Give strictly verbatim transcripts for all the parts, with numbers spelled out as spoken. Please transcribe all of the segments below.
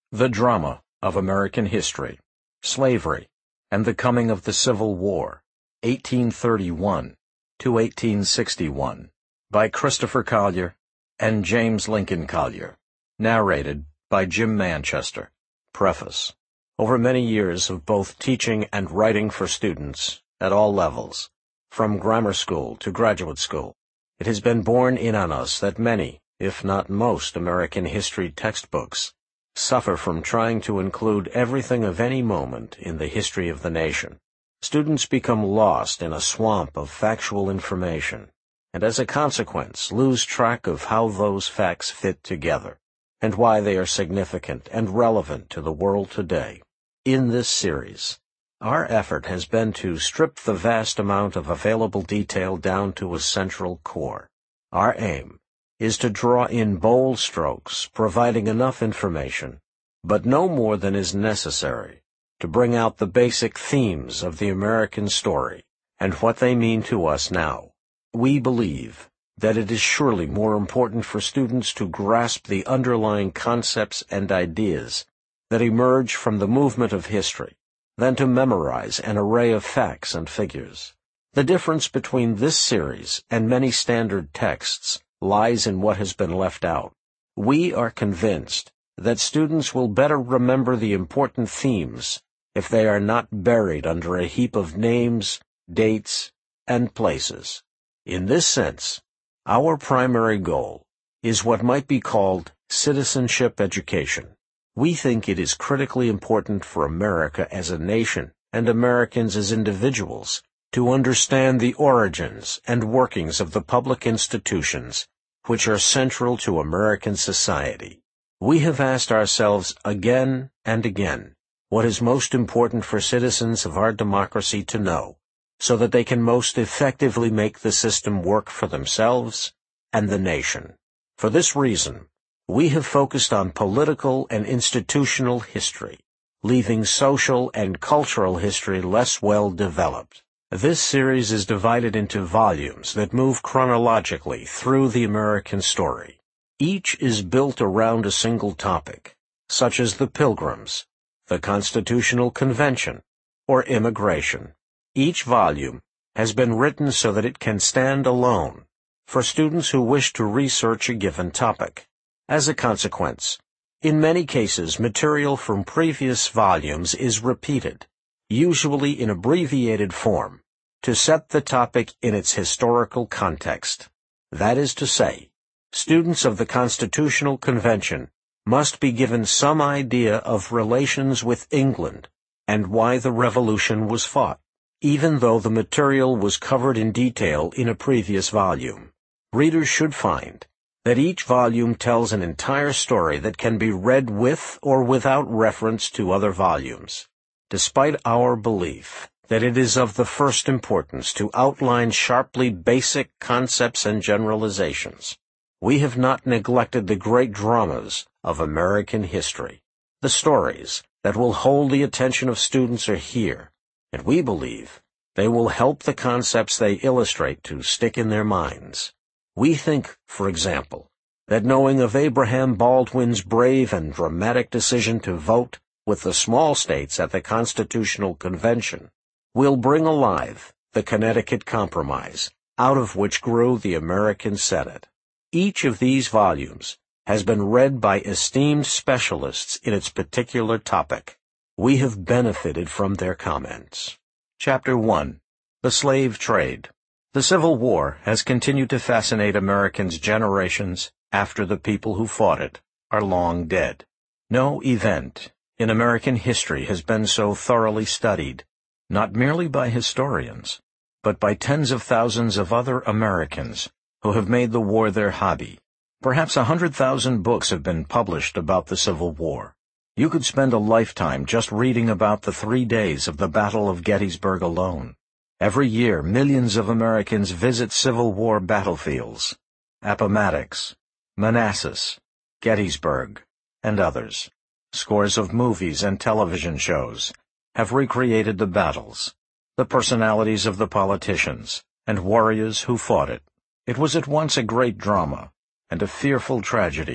The Drama of American History, Slavery, and the Coming of the Civil War, eighteen thirty-one to eighteen sixty-one, by Christopher Collier and James Lincoln Collier. Narrated by Jim Manchester. Preface. Over many years of both teaching and writing for students at all levels, from grammar school to graduate school, it has been borne in on us that many, if not most, American history textbooks suffer from trying to include everything of any moment in the history of the nation. Students become lost in a swamp of factual information, and as a consequence lose track of how those facts fit together, and why they are significant and relevant to the world today. In this series, our effort has been to strip the vast amount of available detail down to a central core. Our aim is to draw in bold strokes, providing enough information, but no more than is necessary, to bring out the basic themes of the American story and what they mean to us now. We believe that it is surely more important for students to grasp the underlying concepts and ideas that emerge from the movement of history than to memorize an array of facts and figures. The difference between this series and many standard texts lies in what has been left out. We are convinced that students will better remember the important themes if they are not buried under a heap of names, dates, and places. In this sense, our primary goal is what might be called citizenship education. We think it is critically important for America as a nation and Americans as individuals to understand the origins and workings of the public institutions which are central to American society. We have asked ourselves again and again what is most important for citizens of our democracy to know, so that they can most effectively make the system work for themselves and the nation. For this reason, we have focused on political and institutional history, leaving social and cultural history less well developed. This series is divided into volumes that move chronologically through the American story. Each is built around a single topic, such as the Pilgrims, the Constitutional Convention, or immigration. Each volume has been written so that it can stand alone for students who wish to research a given topic. As a consequence, in many cases material from previous volumes is repeated, usually in abbreviated form, to set the topic in its historical context. That is to say, students of the Constitutional Convention must be given some idea of relations with England and why the Revolution was fought, even though the material was covered in detail in a previous volume. Readers should find that each volume tells an entire story that can be read with or without reference to other volumes. Despite our belief that it is of the first importance to outline sharply basic concepts and generalizations, we have not neglected the great dramas of American history. The stories that will hold the attention of students are here, and we believe they will help the concepts they illustrate to stick in their minds. We think, for example, that knowing of Abraham Baldwin's brave and dramatic decision to vote with the small states at the Constitutional Convention will bring alive the Connecticut Compromise, out of which grew the American Senate. Each of these volumes has been read by esteemed specialists in its particular topic. We have benefited from their comments. Chapter one. The Slave Trade. The Civil War has continued to fascinate Americans generations after the people who fought it are long dead. No event in American history has been so thoroughly studied, not merely by historians, but by tens of thousands of other Americans who have made the war their hobby. Perhaps a hundred thousand books have been published about the Civil War. You could spend a lifetime just reading about the three days of the Battle of Gettysburg alone. Every year, millions of Americans visit Civil War battlefields, Appomattox, Manassas, Gettysburg, and others. Scores of movies and television shows have recreated the battles, the personalities of the politicians, and warriors who fought it. It was at once a great drama and a fearful tragedy,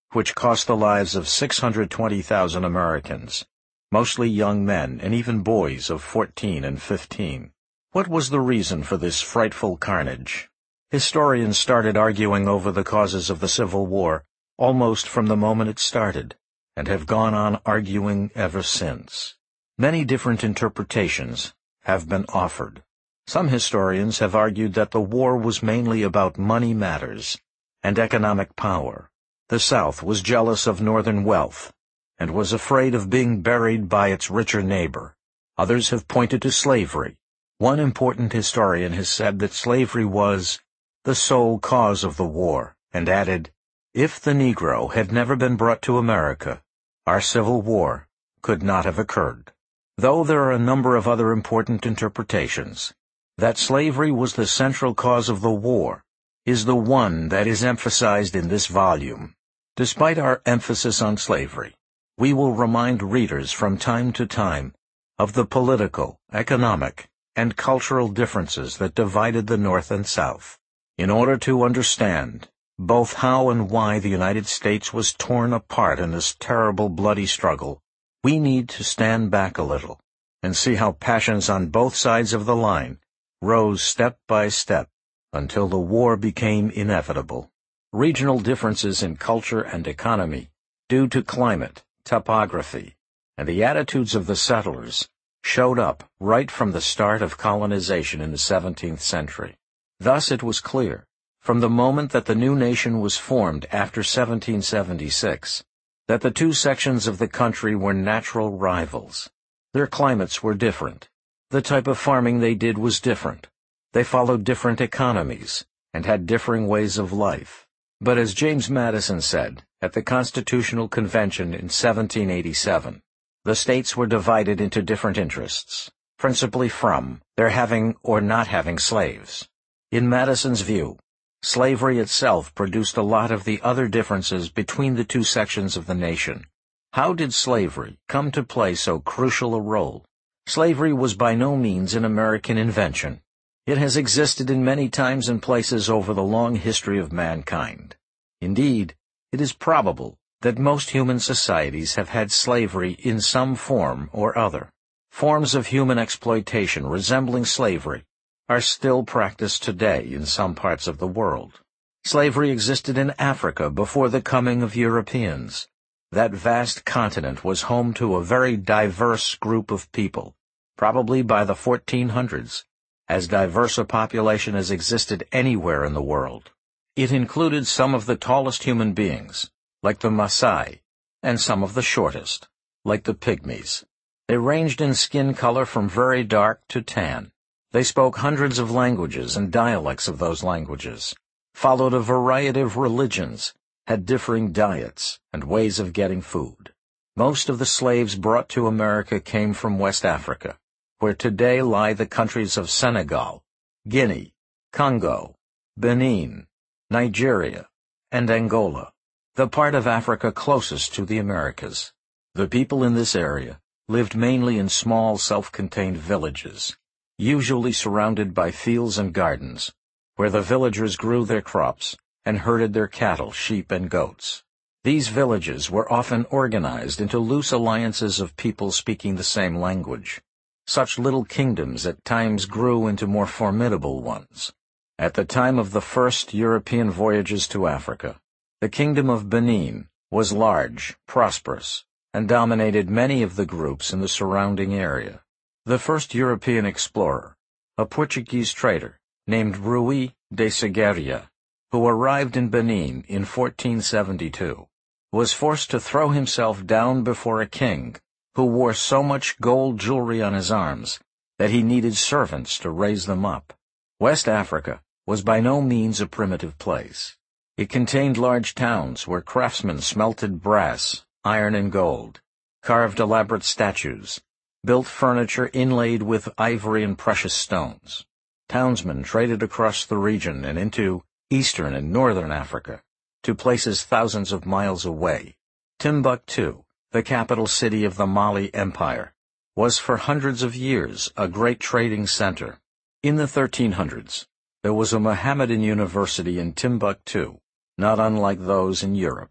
which cost the lives of six hundred twenty thousand Americans, mostly young men and even boys of fourteen and fifteen. What was the reason for this frightful carnage? Historians started arguing over the causes of the Civil War almost from the moment it started, and have gone on arguing ever since. Many different interpretations have been offered. Some historians have argued that the war was mainly about money matters and economic power. The South was jealous of Northern wealth and was afraid of being buried by its richer neighbor. Others have pointed to slavery. One important historian has said that slavery was the sole cause of the war, and added, "If the Negro had never been brought to America, our Civil War could not have occurred." Though there are a number of other important interpretations, that slavery was the central cause of the war is the one that is emphasized in this volume. Despite our emphasis on slavery, we will remind readers from time to time of the political, economic, and cultural differences that divided the North and South. In order to understand both how and why the United States was torn apart in this terrible bloody struggle, we need to stand back a little and see how passions on both sides of the line rose step by step until the war became inevitable. Regional differences in culture and economy, due to climate, topography, and the attitudes of the settlers, showed up right from the start of colonization in the seventeenth century. Thus it was clear, from the moment that the new nation was formed after seventeen seventy-six, that the two sections of the country were natural rivals. Their climates were different. The type of farming they did was different. They followed different economies and had differing ways of life. But as James Madison said at the Constitutional Convention in seventeen eighty-seven, the states were divided into different interests, principally from their having or not having slaves. In Madison's view, slavery itself produced a lot of the other differences between the two sections of the nation. How did slavery come to play so crucial a role? Slavery was by no means an American invention. It has existed in many times and places over the long history of mankind. Indeed, it is probable that most human societies have had slavery in some form or other. Forms of human exploitation resembling slavery are still practiced today in some parts of the world. Slavery existed in Africa before the coming of Europeans. That vast continent was home to a very diverse group of people, probably by the fourteen hundreds, as diverse a population as existed anywhere in the world. It included some of the tallest human beings, like the Maasai, and some of the shortest, like the Pygmies. They ranged in skin color from very dark to tan. They spoke hundreds of languages and dialects of those languages, followed a variety of religions, had differing diets and ways of getting food. Most of the slaves brought to America came from West Africa, where today lie the countries of Senegal, Guinea, Congo, Benin, Nigeria, and Angola, the part of Africa closest to the Americas. The people in this area lived mainly in small self-contained villages, usually surrounded by fields and gardens, where the villagers grew their crops and herded their cattle, sheep, and goats. These villages were often organized into loose alliances of people speaking the same language. Such little kingdoms at times grew into more formidable ones. At the time of the first European voyages to Africa, the kingdom of Benin was large, prosperous, and dominated many of the groups in the surrounding area. The first European explorer, a Portuguese trader named Rui de Segeria, who arrived in Benin in fourteen seventy-two, was forced to throw himself down before a king who wore so much gold jewelry on his arms that he needed servants to raise them up. West Africa was by no means a primitive place. It contained large towns where craftsmen smelted brass, iron, and gold, carved elaborate statues, built furniture inlaid with ivory and precious stones. Townsmen traded across the region and into eastern and northern Africa, to places thousands of miles away. Timbuktu, the capital city of the Mali Empire, was for hundreds of years a great trading center. In the thirteen hundreds, there was a Mohammedan university in Timbuktu, not unlike those in Europe.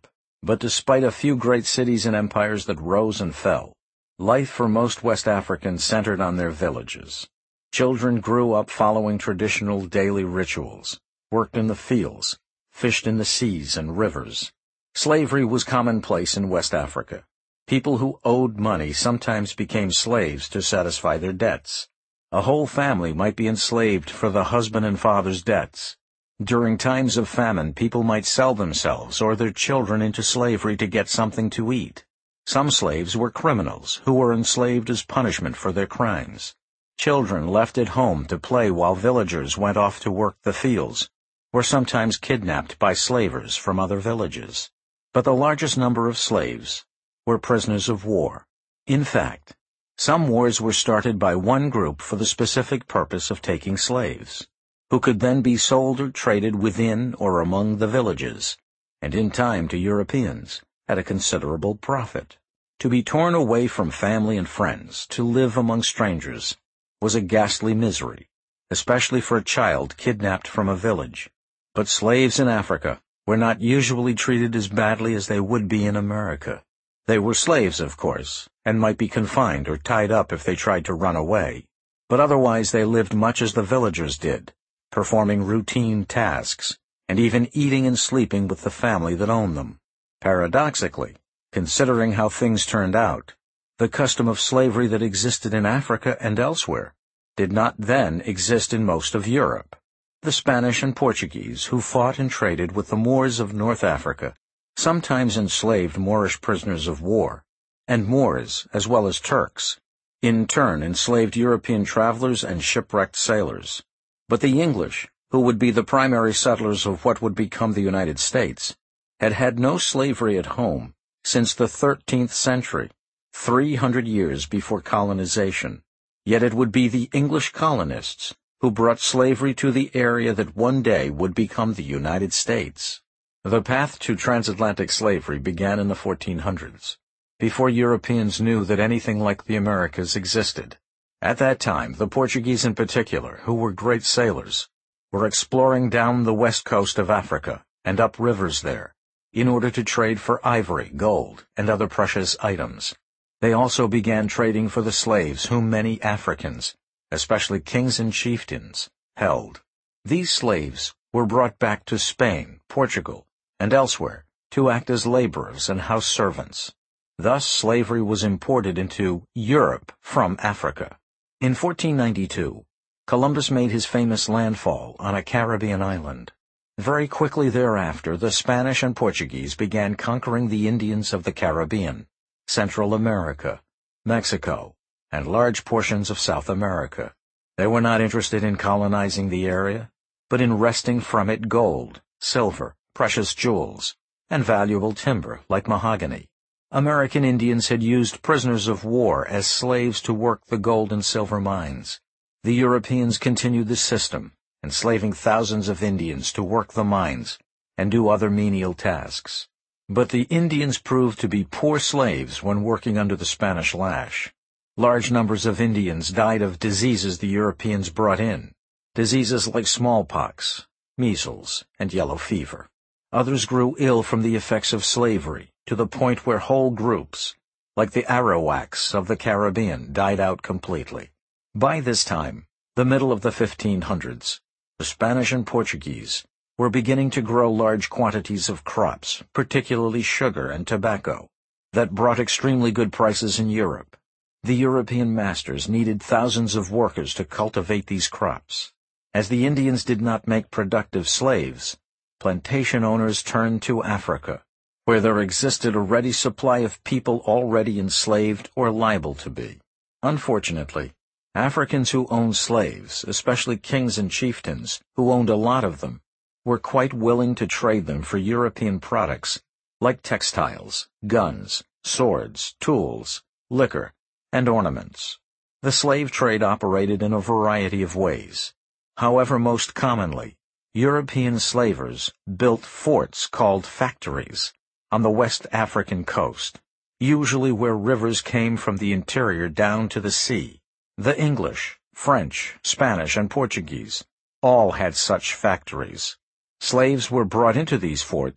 But despite a few great cities and empires that rose and fell, life for most West Africans centered on their villages. Children grew up following traditional daily rituals, worked in the fields, fished in the seas and rivers. Slavery was commonplace in West Africa. People who owed money sometimes became slaves to satisfy their debts. A whole family might be enslaved for the husband and father's debts. During times of famine, people might sell themselves or their children into slavery to get something to eat. Some slaves were criminals who were enslaved as punishment for their crimes. Children left at home to play while villagers went off to work the fields, were sometimes kidnapped by slavers from other villages. But the largest number of slaves were prisoners of war. In fact, some wars were started by one group for the specific purpose of taking slaves, who could then be sold or traded within or among the villages, and in time to Europeans, at a considerable profit. To be torn away from family and friends, to live among strangers, was a ghastly misery, especially for a child kidnapped from a village. But slaves in Africa were not usually treated as badly as they would be in America. They were slaves, of course, and might be confined or tied up if they tried to run away, but otherwise they lived much as the villagers did, performing routine tasks, and even eating and sleeping with the family that owned them. Paradoxically, considering how things turned out, the custom of slavery that existed in Africa and elsewhere did not then exist in most of Europe. The Spanish and Portuguese, who fought and traded with the Moors of North Africa, sometimes enslaved Moorish prisoners of war, and Moors, as well as Turks, in turn enslaved European travelers and shipwrecked sailors. But the English, who would be the primary settlers of what would become the United States, had had no slavery at home since the thirteenth century, three hundred years before colonization. Yet it would be the English colonists who brought slavery to the area that one day would become the United States. The path to transatlantic slavery began in the fourteen hundreds, before Europeans knew that anything like the Americas existed. At that time, the Portuguese in particular, who were great sailors, were exploring down the west coast of Africa and up rivers there, in order to trade for ivory, gold, and other precious items. They also began trading for the slaves whom many Africans, especially kings and chieftains, held. These slaves were brought back to Spain, Portugal, and elsewhere to act as laborers and house servants. Thus slavery was imported into Europe from Africa. In fourteen ninety-two, Columbus made his famous landfall on a Caribbean island. Very quickly thereafter, the Spanish and Portuguese began conquering the Indians of the Caribbean, Central America, Mexico, and large portions of South America. They were not interested in colonizing the area, but in wresting from it gold, silver, precious jewels, and valuable timber like mahogany. American Indians had used prisoners of war as slaves to work the gold and silver mines. The Europeans continued the system, enslaving thousands of Indians to work the mines and do other menial tasks. But the Indians proved to be poor slaves when working under the Spanish lash. Large numbers of Indians died of diseases the Europeans brought in, diseases like smallpox, measles, and yellow fever. Others grew ill from the effects of slavery, to the point where whole groups, like the Arawaks of the Caribbean, died out completely. By this time, the middle of the fifteen hundreds, the Spanish and Portuguese were beginning to grow large quantities of crops, particularly sugar and tobacco, that brought extremely good prices in Europe. The European masters needed thousands of workers to cultivate these crops. As the Indians did not make productive slaves, plantation owners turned to Africa, where there existed a ready supply of people already enslaved or liable to be. Unfortunately, Africans who owned slaves, especially kings and chieftains, who owned a lot of them, were quite willing to trade them for European products like textiles, guns, swords, tools, liquor, and ornaments. The slave trade operated in a variety of ways. However, most commonly, European slavers built forts called factories on the West African coast, usually where rivers came from the interior down to the sea. The English, French, Spanish, and Portuguese all had such factories. Slaves were brought into these forts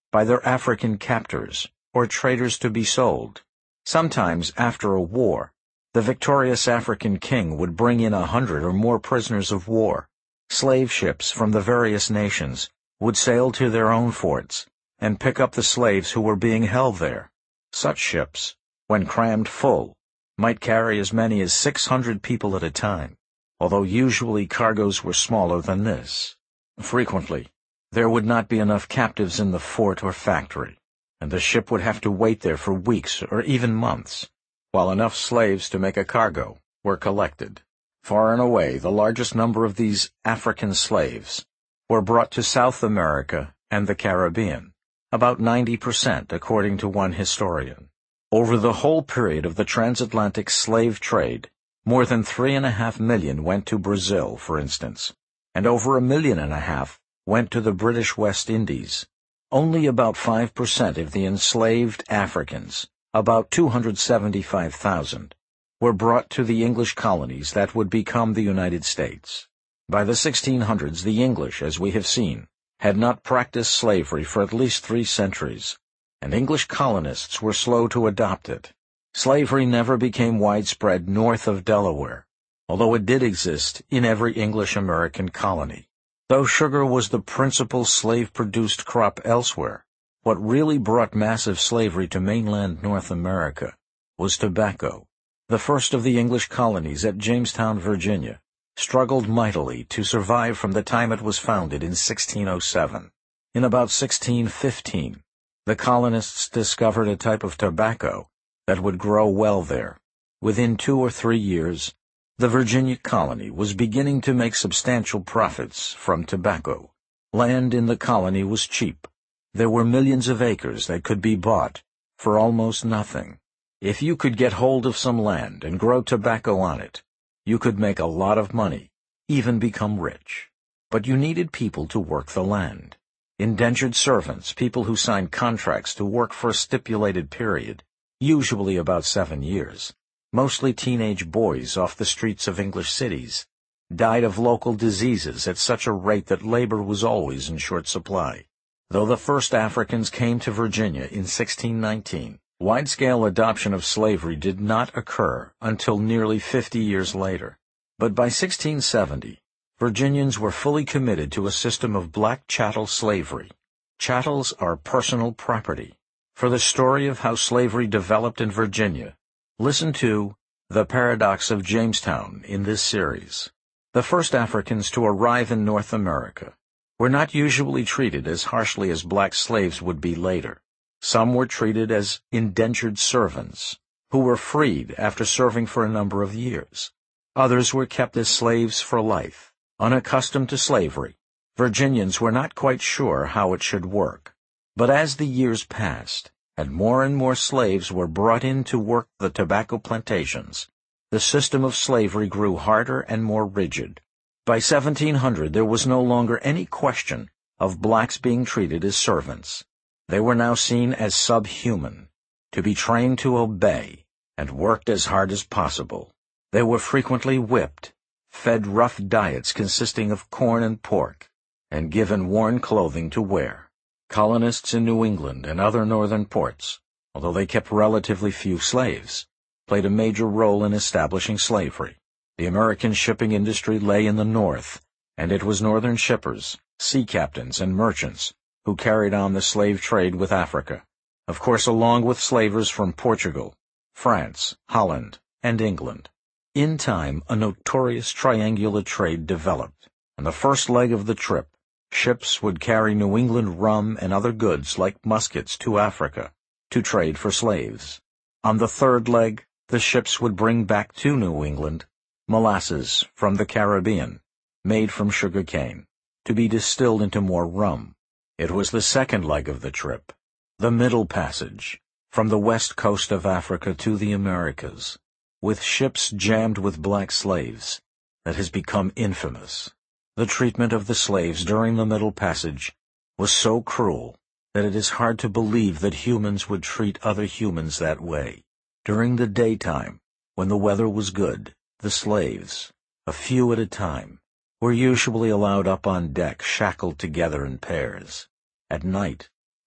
by their African captors or traders to be sold. Sometimes, after a war, the victorious African king would bring in a hundred or more prisoners of war. Slave ships from the various nations would sail to their own forts and pick up the slaves who were being held there. Such ships, when crammed full, might carry as many as six hundred people at a time, although usually cargoes were smaller than this. Frequently, there would not be enough captives in the fort or factory, and the ship would have to wait there for weeks or even months, while enough slaves to make a cargo were collected. Far and away, the largest number of these African slaves were brought to South America and the Caribbean, about ninety percent according to one historian. Over the whole period of the transatlantic slave trade, more than three and a half million went to Brazil, for instance, and over a million and a half went to the British West Indies. Only about five percent of the enslaved Africans, about two hundred seventy-five thousand, were brought to the English colonies that would become the United States. By the sixteen hundreds, the English, as we have seen, had not practiced slavery for at least three centuries, and English colonists were slow to adopt it. Slavery never became widespread north of Delaware, although it did exist in every English-American colony. Though sugar was the principal slave-produced crop elsewhere, what really brought massive slavery to mainland North America was tobacco. The first of the English colonies at Jamestown, Virginia, struggled mightily to survive from the time it was founded in sixteen oh seven. In about sixteen fifteen, the colonists discovered a type of tobacco that would grow well there. Within two or three years, the Virginia colony was beginning to make substantial profits from tobacco. Land in the colony was cheap. There were millions of acres that could be bought for almost nothing. If you could get hold of some land and grow tobacco on it, you could make a lot of money, even become rich. But you needed people to work the land. Indentured servants, people who signed contracts to work for a stipulated period, usually about seven years, mostly teenage boys off the streets of English cities, died of local diseases at such a rate that labor was always in short supply. Though the first Africans came to Virginia in sixteen nineteen, wide-scale adoption of slavery did not occur until nearly fifty years later. But by sixteen seventy, Virginians were fully committed to a system of black chattel slavery. Chattels are personal property. For the story of how slavery developed in Virginia, listen to The Paradox of Jamestown in this series. The first Africans to arrive in North America were not usually treated as harshly as black slaves would be later. Some were treated as indentured servants, who were freed after serving for a number of years. Others were kept as slaves for life. Unaccustomed to slavery, Virginians were not quite sure how it should work. But as the years passed, and more and more slaves were brought in to work the tobacco plantations, the system of slavery grew harder and more rigid. By seventeen hundred, there was no longer any question of blacks being treated as servants. They were now seen as subhuman, to be trained to obey, and worked as hard as possible. They were frequently whipped, fed rough diets consisting of corn and pork, and given worn clothing to wear. Colonists in New England and other northern ports, although they kept relatively few slaves, played a major role in establishing slavery. The American shipping industry lay in the north, and it was northern shippers, sea captains, and merchants who carried on the slave trade with Africa, of course along with slavers from Portugal, France, Holland, and England. In time, a notorious triangular trade developed. On the first leg of the trip, ships would carry New England rum and other goods like muskets to Africa to trade for slaves. On the third leg, the ships would bring back to New England molasses from the Caribbean, made from sugar cane, to be distilled into more rum. It was the second leg of the trip, the Middle Passage, from the west coast of Africa to the Americas, with ships jammed with black slaves, that has become infamous. The treatment of the slaves during the Middle Passage was so cruel that it is hard to believe that humans would treat other humans that way. During the daytime, when the weather was good, the slaves, a few at a time, were usually allowed up on deck shackled together in pairs. At night,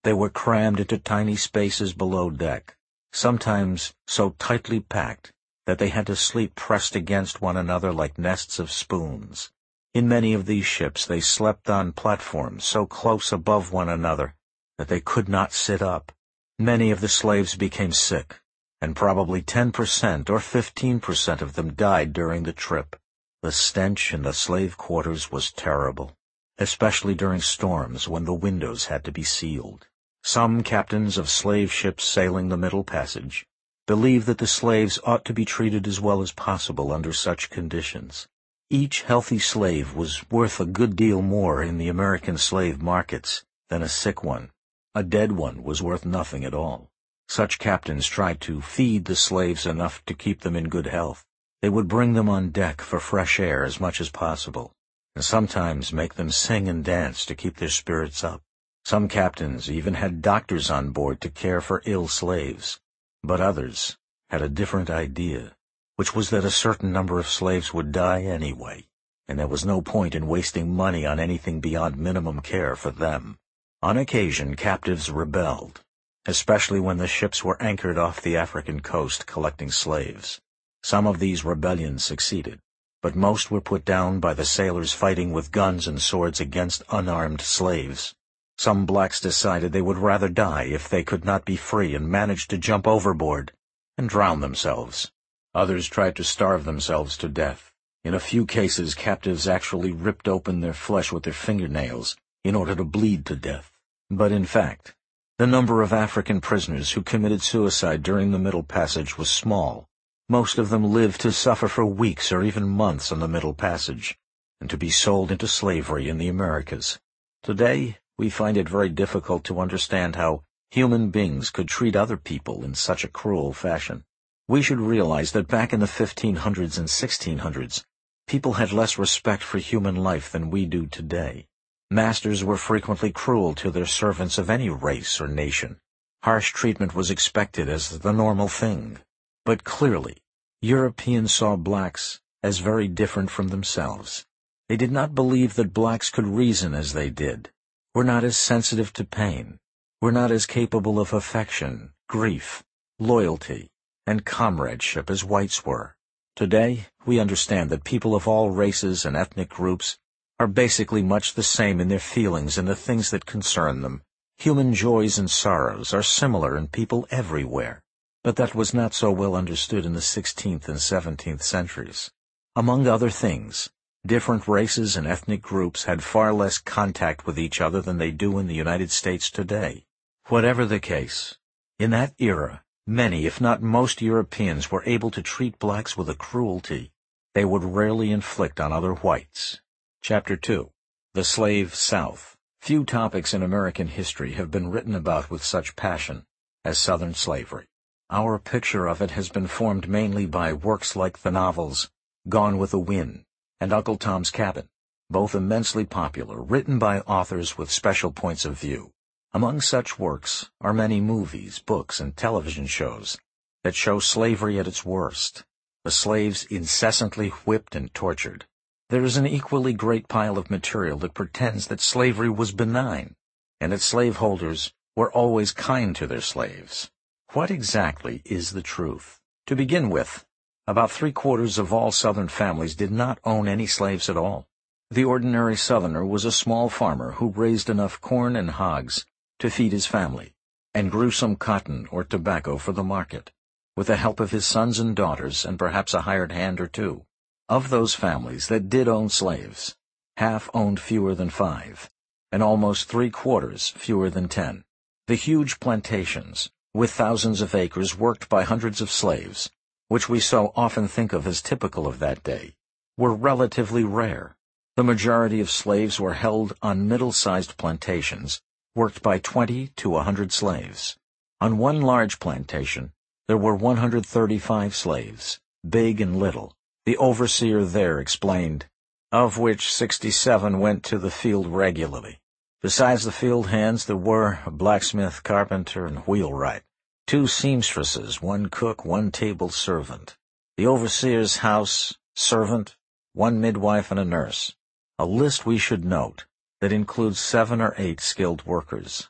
They were crammed into tiny spaces below deck, sometimes so tightly packed that they had to sleep pressed against one another like nests of spoons. In many of these ships they slept on platforms so close above one another that they could not sit up. Many of the slaves became sick, and probably ten percent or fifteen percent of them died during the trip. The stench in the slave quarters was terrible, especially during storms when the windows had to be sealed. Some captains of slave ships sailing the Middle Passage believed that the slaves ought to be treated as well as possible under such conditions. Each healthy slave was worth a good deal more in the American slave markets than a sick one. A dead one was worth nothing at all. Such captains tried to feed the slaves enough to keep them in good health. They would bring them on deck for fresh air as much as possible, and sometimes make them sing and dance to keep their spirits up. Some captains even had doctors on board to care for ill slaves, but others had a different idea, which was that a certain number of slaves would die anyway, and there was no point in wasting money on anything beyond minimum care for them. On occasion, captives rebelled, especially when the ships were anchored off the African coast collecting slaves. Some of these rebellions succeeded, but most were put down by the sailors fighting with guns and swords against unarmed slaves. Some blacks decided they would rather die if they could not be free and managed to jump overboard and drown themselves. Others tried to starve themselves to death. In a few cases, captives actually ripped open their flesh with their fingernails in order to bleed to death. But in fact, the number of African prisoners who committed suicide during the Middle Passage was small. Most of them lived to suffer for weeks or even months on the Middle Passage, and to be sold into slavery in the Americas. Today, we find it very difficult to understand how human beings could treat other people in such a cruel fashion. We should realize that back in the fifteen hundreds and sixteen hundreds, people had less respect for human life than we do today. Masters were frequently cruel to their servants of any race or nation. Harsh treatment was expected as the normal thing. But clearly, Europeans saw blacks as very different from themselves. They did not believe that blacks could reason as they did, were not as sensitive to pain, were not as capable of affection, grief, loyalty, and comradeship as whites were. Today, we understand that people of all races and ethnic groups are basically much the same in their feelings and the things that concern them. Human joys and sorrows are similar in people everywhere, but that was not so well understood in the sixteenth and seventeenth centuries. Among other things, different races and ethnic groups had far less contact with each other than they do in the United States today. Whatever the case, in that era, many, if not most Europeans were able to treat blacks with a cruelty they would rarely inflict on other whites. Chapter two. The Slave South. Few topics in American history have been written about with such passion as Southern slavery. Our picture of it has been formed mainly by works like the novels Gone with the Wind and Uncle Tom's Cabin, both immensely popular, written by authors with special points of view. Among such works are many movies, books, and television shows that show slavery at its worst, the slaves incessantly whipped and tortured. There is an equally great pile of material that pretends that slavery was benign, and that slaveholders were always kind to their slaves. What exactly is the truth? To begin with, about three-quarters of all Southern families did not own any slaves at all. The ordinary Southerner was a small farmer who raised enough corn and hogs to feed his family, and grew some cotton or tobacco for the market, with the help of his sons and daughters and perhaps a hired hand or two. Of those families that did own slaves, half owned fewer than five, and almost three-quarters fewer than ten. The huge plantations, with thousands of acres worked by hundreds of slaves, which we so often think of as typical of that day, were relatively rare. The majority of slaves were held on middle-sized plantations, worked by twenty to a hundred slaves. On one large plantation, there were one hundred thirty-five slaves, big and little. The overseer there explained, of which sixty-seven went to the field regularly. Besides the field hands, there were a blacksmith, carpenter, and wheelwright, two seamstresses, one cook, one table servant, the overseer's house servant, one midwife, and a nurse. A list we should note that includes seven or eight skilled workers.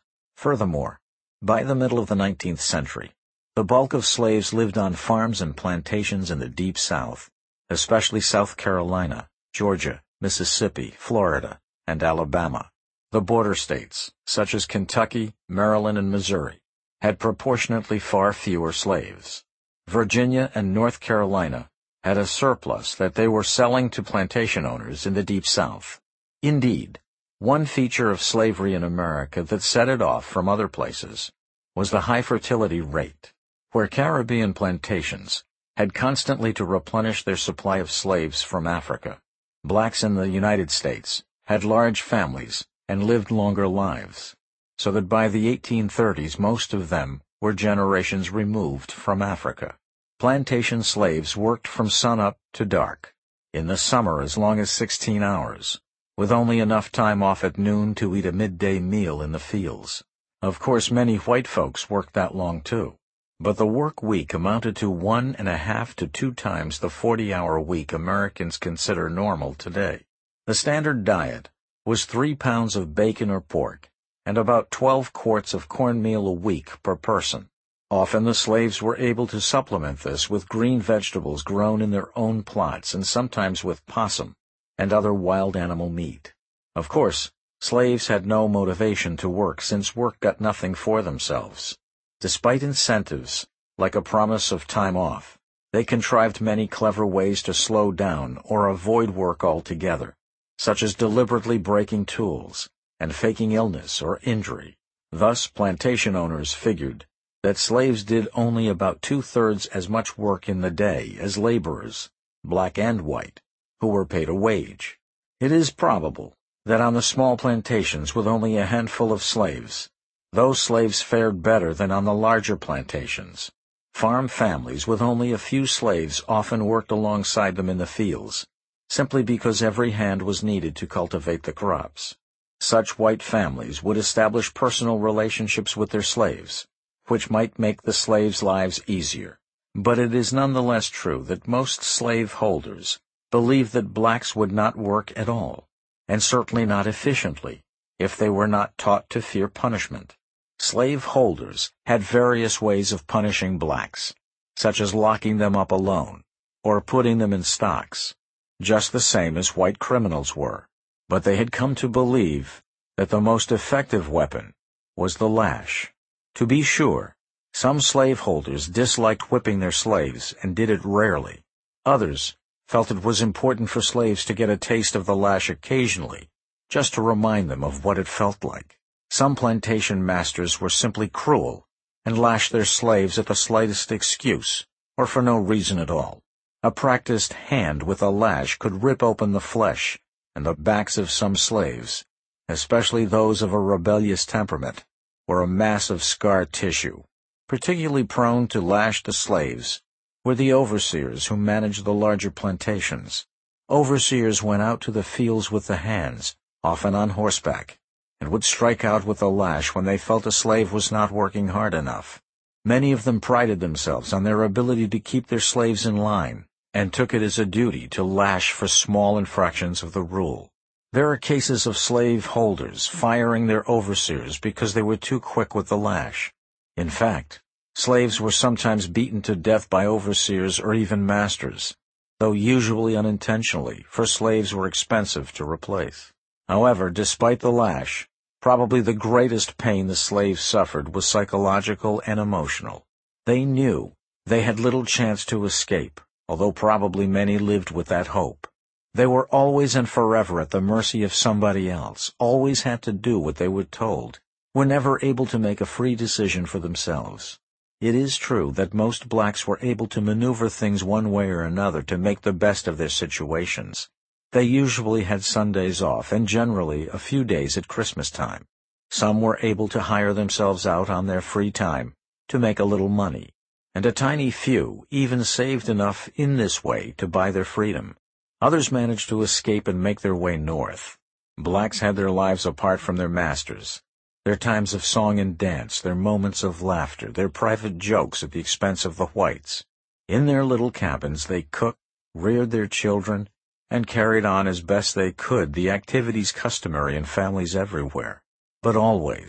Furthermore, by the middle of the nineteenth century, the bulk of slaves lived on farms and plantations in the Deep South, especially South Carolina, Georgia, Mississippi, Florida, and Alabama. The border states, such as Kentucky, Maryland, and Missouri, had proportionately far fewer slaves. Virginia and North Carolina had a surplus that they were selling to plantation owners in the Deep South. Indeed, one feature of slavery in America that set it off from other places was the high fertility rate, where Caribbean plantations had constantly to replenish their supply of slaves from Africa. Blacks in the United States had large families and lived longer lives, so that by the eighteen thirties most of them were generations removed from Africa. Plantation slaves worked from sunup to dark, in the summer as long as sixteen hours, with only enough time off at noon to eat a midday meal in the fields. Of course, many white folks worked that long too, but the work week amounted to one and a half to two times the forty-hour week Americans consider normal today. The standard diet was three pounds of bacon or pork, and about twelve quarts of cornmeal a week per person. Often the slaves were able to supplement this with green vegetables grown in their own plots and sometimes with possum and other wild animal meat. Of course, slaves had no motivation to work since work got nothing for themselves. Despite incentives, like a promise of time off, they contrived many clever ways to slow down or avoid work altogether, such as deliberately breaking tools and faking illness or injury. Thus, plantation owners figured that slaves did only about two-thirds as much work in the day as laborers, black and white, who were paid a wage. It is probable that on the small plantations with only a handful of slaves, those slaves fared better than on the larger plantations. Farm families with only a few slaves often worked alongside them in the fields, simply because every hand was needed to cultivate the crops. Such white families would establish personal relationships with their slaves, which might make the slaves' lives easier. But it is nonetheless true that most slave holders believed that blacks would not work at all, and certainly not efficiently, if they were not taught to fear punishment. Slave holders had various ways of punishing blacks, such as locking them up alone, or putting them in stocks, just the same as white criminals were. But they had come to believe that the most effective weapon was the lash. To be sure, some slaveholders disliked whipping their slaves and did it rarely. Others felt it was important for slaves to get a taste of the lash occasionally, just to remind them of what it felt like. Some plantation masters were simply cruel and lashed their slaves at the slightest excuse, or for no reason at all. A practiced hand with a lash could rip open the flesh and the backs of some slaves, especially those of a rebellious temperament, or a mass of scar tissue. Particularly prone to lash the slaves were the overseers who managed the larger plantations. Overseers went out to the fields with the hands, often on horseback, and would strike out with the lash when they felt a slave was not working hard enough. Many of them prided themselves on their ability to keep their slaves in line, and took it as a duty to lash for small infractions of the rule. There are cases of slave holders firing their overseers because they were too quick with the lash. In fact, slaves were sometimes beaten to death by overseers or even masters, though usually unintentionally, for slaves were expensive to replace. However, despite the lash, probably the greatest pain the slaves suffered was psychological and emotional. They knew they had little chance to escape, although probably many lived with that hope. They were always and forever at the mercy of somebody else, always had to do what they were told, were never able to make a free decision for themselves. It is true that most blacks were able to maneuver things one way or another to make the best of their situations. They usually had Sundays off and generally a few days at Christmas time. Some were able to hire themselves out on their free time to make a little money, and a tiny few even saved enough in this way to buy their freedom. Others managed to escape and make their way north. Blacks had their lives apart from their masters, their times of song and dance, their moments of laughter, their private jokes at the expense of the whites. In their little cabins they cooked, reared their children, and carried on as best they could the activities customary in families everywhere. But always,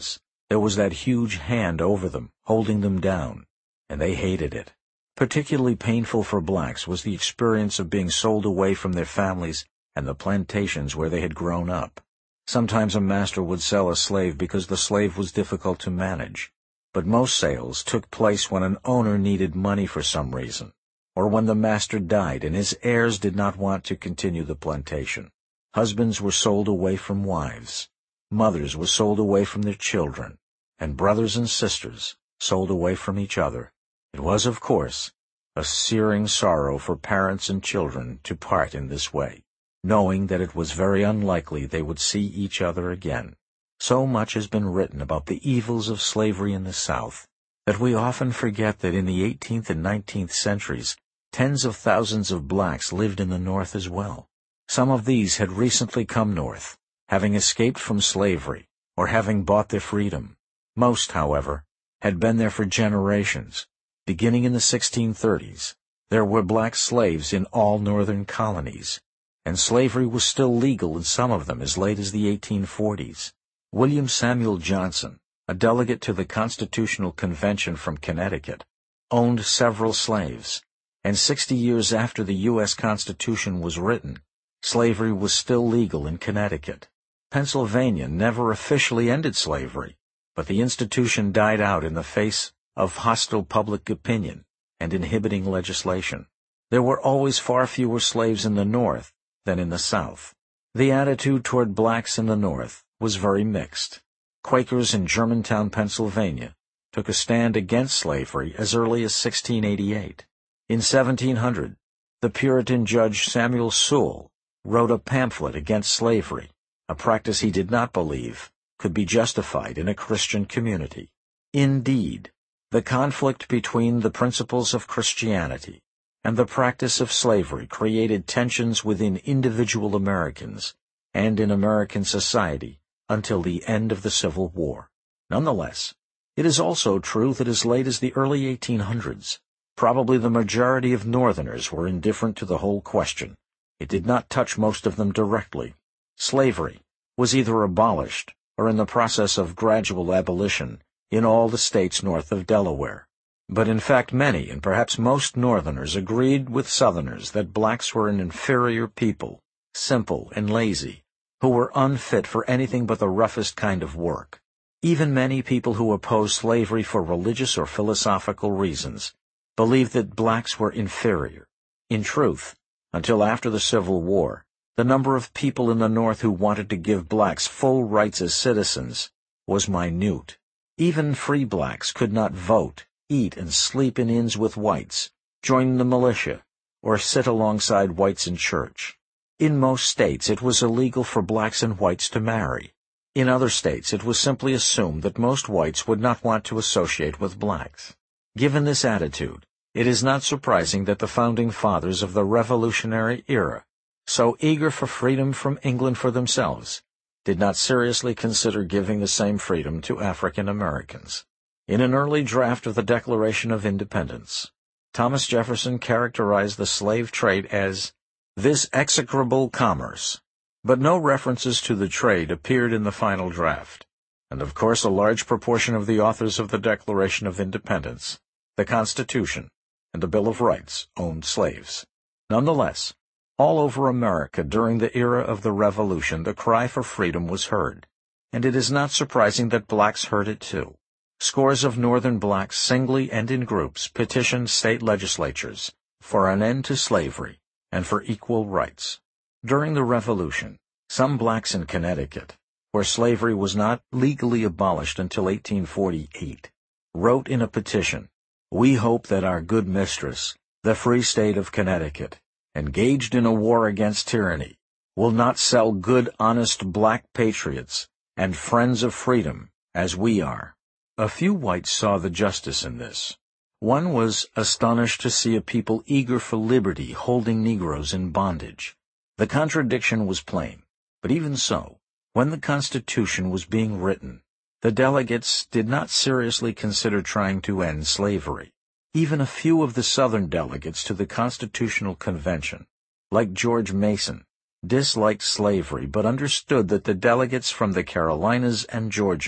There was that huge hand over them, holding them down, and they hated it. Particularly painful for blacks was the experience of being sold away from their families and the plantations where they had grown up. Sometimes a master would sell a slave because the slave was difficult to manage, but most sales took place when an owner needed money for some reason, or when the master died and his heirs did not want to continue the plantation. Husbands were sold away from wives, mothers were sold away from their children, and brothers and sisters sold away from each other. It was, of course, a searing sorrow for parents and children to part in this way, knowing that it was very unlikely they would see each other again. So much has been written about the evils of slavery in the South that we often forget that in the eighteenth and nineteenth centuries, tens of thousands of blacks lived in the North as well. Some of these had recently come north, having escaped from slavery or having bought their freedom. Most, however, had been there for generations. Beginning in the sixteen thirties, there were black slaves in all northern colonies, and slavery was still legal in some of them as late as the eighteen forties. William Samuel Johnson, a delegate to the Constitutional Convention from Connecticut, owned several slaves, and sixty years after the U S Constitution was written, slavery was still legal in Connecticut. Pennsylvania never officially ended slavery, but the institution died out in the face of hostile public opinion and inhibiting legislation. There were always far fewer slaves in the North than in the South. The attitude toward blacks in the North was very mixed. Quakers in Germantown, Pennsylvania, took a stand against slavery as early as sixteen eighty-eight. In seventeen hundred, the Puritan judge Samuel Sewall wrote a pamphlet against slavery, a practice he did not believe could be justified in a Christian community. Indeed, the conflict between the principles of Christianity and the practice of slavery created tensions within individual Americans and in American society until the end of the Civil War. Nonetheless, it is also true that as late as the early eighteen hundreds, probably the majority of Northerners were indifferent to the whole question. It did not touch most of them directly. Slavery was either abolished or in the process of gradual abolition in all the states north of Delaware. But in fact many, and perhaps most Northerners agreed with Southerners that blacks were an inferior people, simple and lazy, who were unfit for anything but the roughest kind of work. Even many people who opposed slavery for religious or philosophical reasons believed that blacks were inferior. In truth, until after the Civil War, the number of people in the North who wanted to give blacks full rights as citizens was minute. Even free blacks could not vote, eat and sleep in inns with whites, join the militia, or sit alongside whites in church. In most states it was illegal for blacks and whites to marry. In other states it was simply assumed that most whites would not want to associate with blacks. Given this attitude, it is not surprising that the founding fathers of the Revolutionary era, so eager for freedom from England for themselves, did not seriously consider giving the same freedom to African Americans. In an early draft of the Declaration of Independence, Thomas Jefferson characterized the slave trade as this execrable commerce, but no references to the trade appeared in the final draft, and of course a large proportion of the authors of the Declaration of Independence, the Constitution, and the Bill of Rights owned slaves. Nonetheless, all over America during the era of the Revolution the cry for freedom was heard, and it is not surprising that blacks heard it too. Scores of Northern blacks singly and in groups petitioned state legislatures for an end to slavery and for equal rights. During the Revolution, some blacks in Connecticut, where slavery was not legally abolished until eighteen forty-eight, wrote in a petition, "We hope that our good mistress, the free state of Connecticut, engaged in a war against tyranny, will not sell good, honest black patriots and friends of freedom as we are." A few whites saw the justice in this. One was astonished to see a people eager for liberty holding Negroes in bondage. The contradiction was plain, but even so, when the Constitution was being written, the delegates did not seriously consider trying to end slavery. Even a few of the Southern delegates to the Constitutional Convention, like George Mason, disliked slavery but understood that the delegates from the Carolinas and Georgia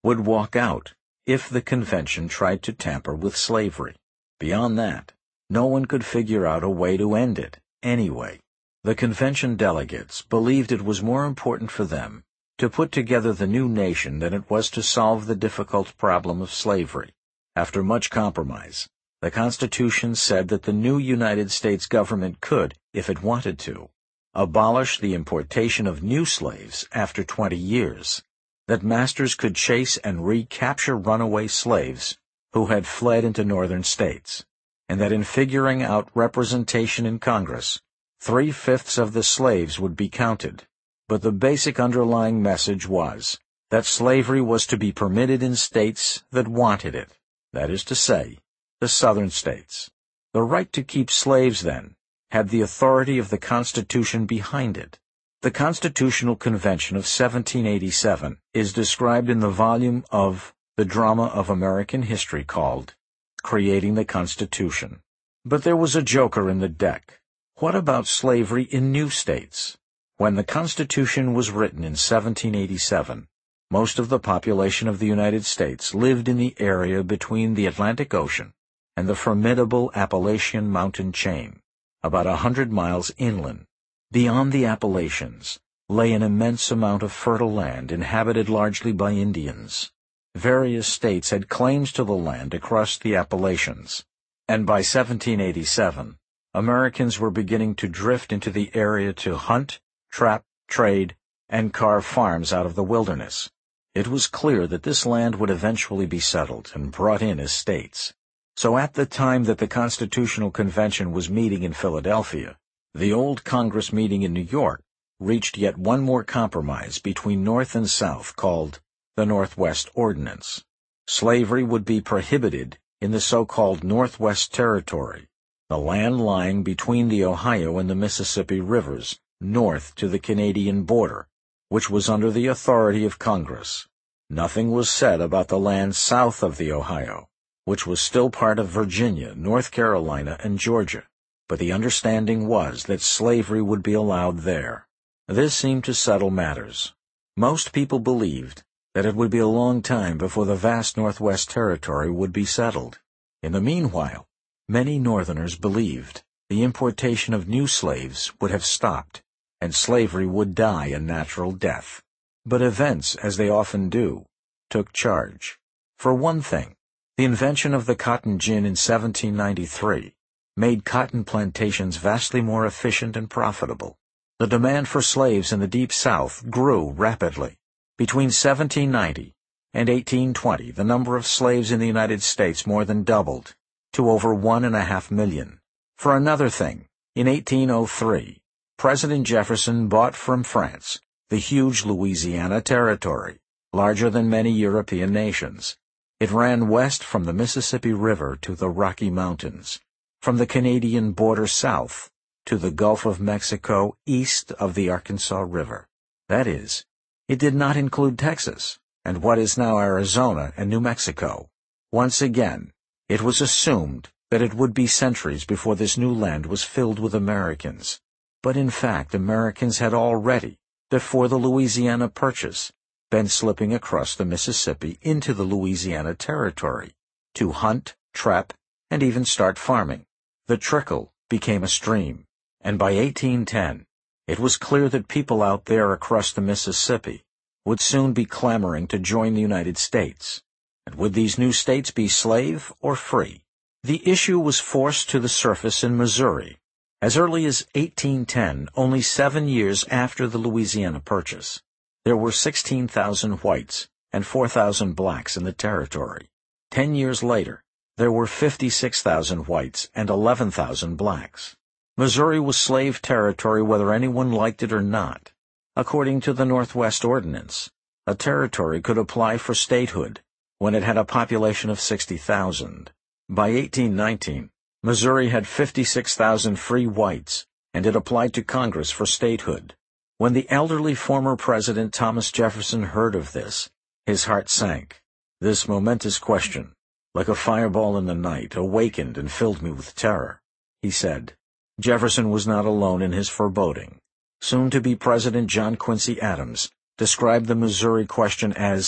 would walk out if the convention tried to tamper with slavery. Beyond that, no one could figure out a way to end it, anyway. The convention delegates believed it was more important for them to put together the new nation than it was to solve the difficult problem of slavery. After much compromise, the Constitution said that the new United States government could, if it wanted to, abolish the importation of new slaves after twenty years, that masters could chase and recapture runaway slaves who had fled into northern states, and that in figuring out representation in Congress, three-fifths of the slaves would be counted. But the basic underlying message was that slavery was to be permitted in states that wanted it, that is to say, the southern states. The right to keep slaves, then, had the authority of the Constitution behind it. The Constitutional Convention of seventeen eighty-seven is described in the volume of The Drama of American History called Creating the Constitution. But there was a joker in the deck. What about slavery in new states? When the Constitution was written in seventeen eighty-seven, most of the population of the United States lived in the area between the Atlantic Ocean and the formidable Appalachian mountain chain, about a hundred miles inland. Beyond the Appalachians lay an immense amount of fertile land inhabited largely by Indians. Various states had claims to the land across the Appalachians, and by seventeen eighty-seven, Americans were beginning to drift into the area to hunt, trap, trade, and carve farms out of the wilderness. It was clear that this land would eventually be settled and brought in as states. So at the time that the Constitutional Convention was meeting in Philadelphia, the old Congress meeting in New York reached yet one more compromise between North and South called the Northwest Ordinance. Slavery would be prohibited in the so-called Northwest Territory, the land lying between the Ohio and the Mississippi rivers, north to the Canadian border, which was under the authority of Congress. Nothing was said about the land south of the Ohio, which was still part of Virginia, North Carolina, and Georgia, but the understanding was that slavery would be allowed there. This seemed to settle matters. Most people believed that it would be a long time before the vast Northwest Territory would be settled. In the meanwhile, many Northerners believed the importation of new slaves would have stopped, and slavery would die a natural death. But events, as they often do, took charge. For one thing, the invention of the cotton gin in seventeen ninety-three made cotton plantations vastly more efficient and profitable. The demand for slaves in the Deep South grew rapidly. Between seventeen ninety and eighteen twenty, the number of slaves in the United States more than doubled, to over one and a half million. For another thing, in eighteen oh three, President Jefferson bought from France the huge Louisiana Territory, larger than many European nations. It ran west from the Mississippi River to the Rocky Mountains, from the Canadian border south to the Gulf of Mexico east of the Arkansas River. That is, it did not include Texas and what is now Arizona and New Mexico. Once again, it was assumed that it would be centuries before this new land was filled with Americans. But in fact, Americans had already, before the Louisiana Purchase, been slipping across the Mississippi into the Louisiana Territory to hunt, trap, and even start farming. The trickle became a stream, and by eighteen ten, it was clear that people out there across the Mississippi would soon be clamoring to join the United States. And would these new states be slave or free? The issue was forced to the surface in Missouri. As early as eighteen ten, only seven years after the Louisiana Purchase, there were sixteen thousand whites and four thousand blacks in the territory. Ten years later, there were fifty-six thousand whites and eleven thousand blacks. Missouri was slave territory whether anyone liked it or not. According to the Northwest Ordinance, a territory could apply for statehood when it had a population of sixty thousand. By eighteen nineteen, Missouri had fifty-six thousand free whites, and it applied to Congress for statehood. When the elderly former President Thomas Jefferson heard of this, his heart sank. This momentous question, like a fireball in the night, awakened and filled me with terror. He said, Jefferson was not alone in his foreboding. Soon-to-be President John Quincy Adams described the Missouri question as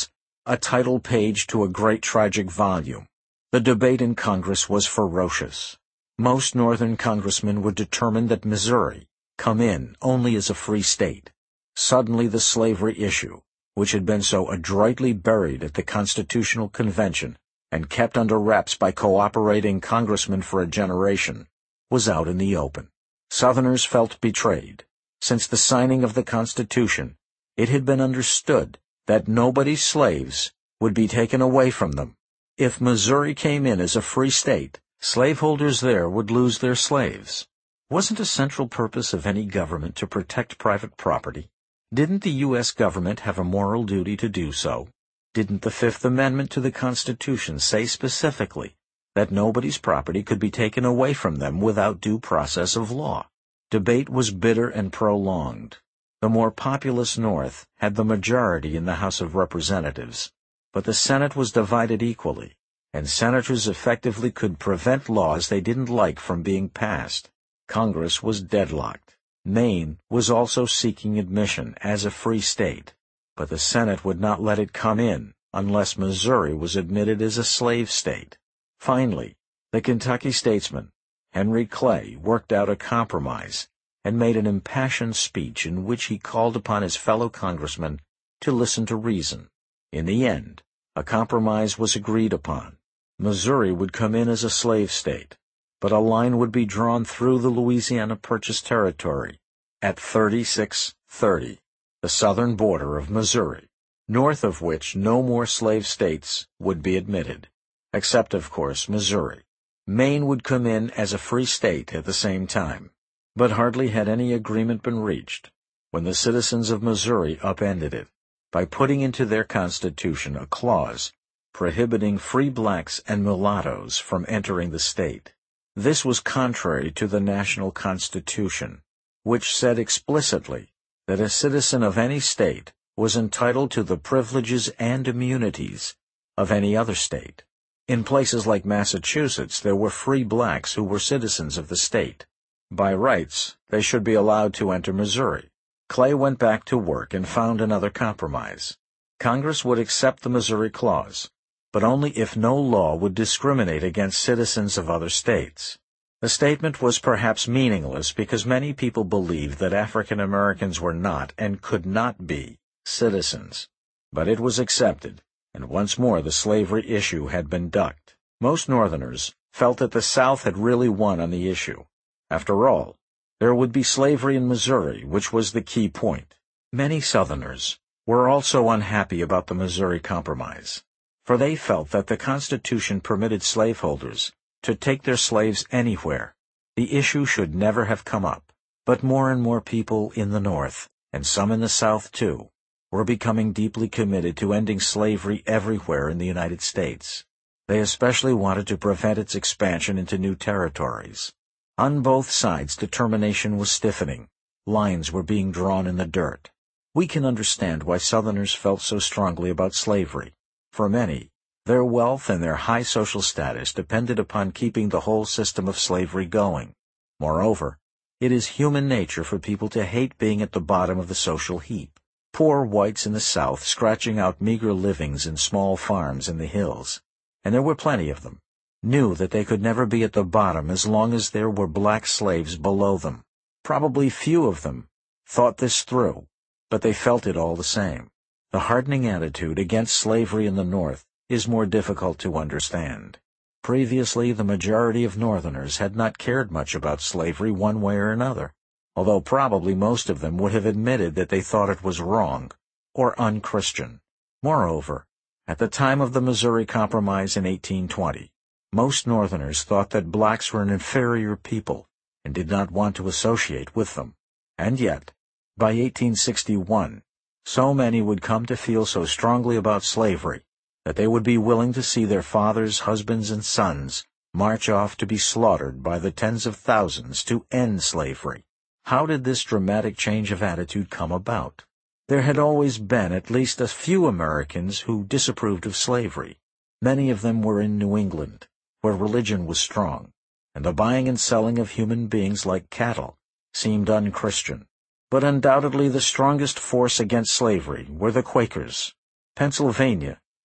a title page to a great tragic volume. The debate in Congress was ferocious. Most Northern congressmen were determined that Missouri come in only as a free state. Suddenly the slavery issue, which had been so adroitly buried at the Constitutional Convention and kept under wraps by cooperating congressmen for a generation, was out in the open. Southerners felt betrayed. Since the signing of the Constitution, it had been understood that nobody's slaves would be taken away from them. If Missouri came in as a free state, slaveholders there would lose their slaves. Wasn't a central purpose of any government to protect private property? Didn't the U S government have a moral duty to do so? Didn't the Fifth Amendment to the Constitution say specifically that nobody's property could be taken away from them without due process of law? Debate was bitter and prolonged. The more populous North had the majority in the House of Representatives, but the Senate was divided equally, and senators effectively could prevent laws they didn't like from being passed. Congress was deadlocked. Maine was also seeking admission as a free state, but the Senate would not let it come in unless Missouri was admitted as a slave state. Finally, the Kentucky statesman, Henry Clay, worked out a compromise and made an impassioned speech in which he called upon his fellow congressmen to listen to reason. In the end, a compromise was agreed upon. Missouri would come in as a slave state, but a line would be drawn through the Louisiana Purchase territory at thirty-six thirty, the southern border of Missouri, north of which no more slave states would be admitted, except, of course, Missouri. Maine would come in as a free state at the same time, but hardly had any agreement been reached when the citizens of Missouri upended it by putting into their constitution a clause prohibiting free blacks and mulattoes from entering the state. This was contrary to the national constitution, which said explicitly that a citizen of any state was entitled to the privileges and immunities of any other state. In places like Massachusetts, there were free blacks who were citizens of the state. By rights, they should be allowed to enter Missouri. Clay went back to work and found another compromise. Congress would accept the Missouri Clause, but only if no law would discriminate against citizens of other states. The statement was perhaps meaningless because many people believed that African Americans were not and could not be citizens. But it was accepted, and once more the slavery issue had been ducked. Most Northerners felt that the South had really won on the issue. After all, there would be slavery in Missouri, which was the key point. Many Southerners were also unhappy about the Missouri Compromise, for they felt that the Constitution permitted slaveholders to take their slaves anywhere. The issue should never have come up, but more and more people in the North, and some in the South too, were becoming deeply committed to ending slavery everywhere in the United States. They especially wanted to prevent its expansion into new territories. On both sides, determination was stiffening. Lines were being drawn in the dirt. We can understand why Southerners felt so strongly about slavery. For many, their wealth and their high social status depended upon keeping the whole system of slavery going. Moreover, it is human nature for people to hate being at the bottom of the social heap. Poor whites in the South scratching out meager livings in small farms in the hills, and there were plenty of them, knew that they could never be at the bottom as long as there were black slaves below them. Probably few of them thought this through, but they felt it all the same. The hardening attitude against slavery in the North is more difficult to understand. Previously, the majority of Northerners had not cared much about slavery one way or another, although probably most of them would have admitted that they thought it was wrong or unchristian. Moreover, at the time of the Missouri Compromise in eighteen twenty, most Northerners thought that blacks were an inferior people and did not want to associate with them. And yet, by eighteen sixty-one, so many would come to feel so strongly about slavery that they would be willing to see their fathers, husbands, and sons march off to be slaughtered by the tens of thousands to end slavery. How did this dramatic change of attitude come about? There had always been at least a few Americans who disapproved of slavery. Many of them were in New England, where religion was strong, and the buying and selling of human beings like cattle seemed unchristian. But undoubtedly the strongest force against slavery were the Quakers. Pennsylvania,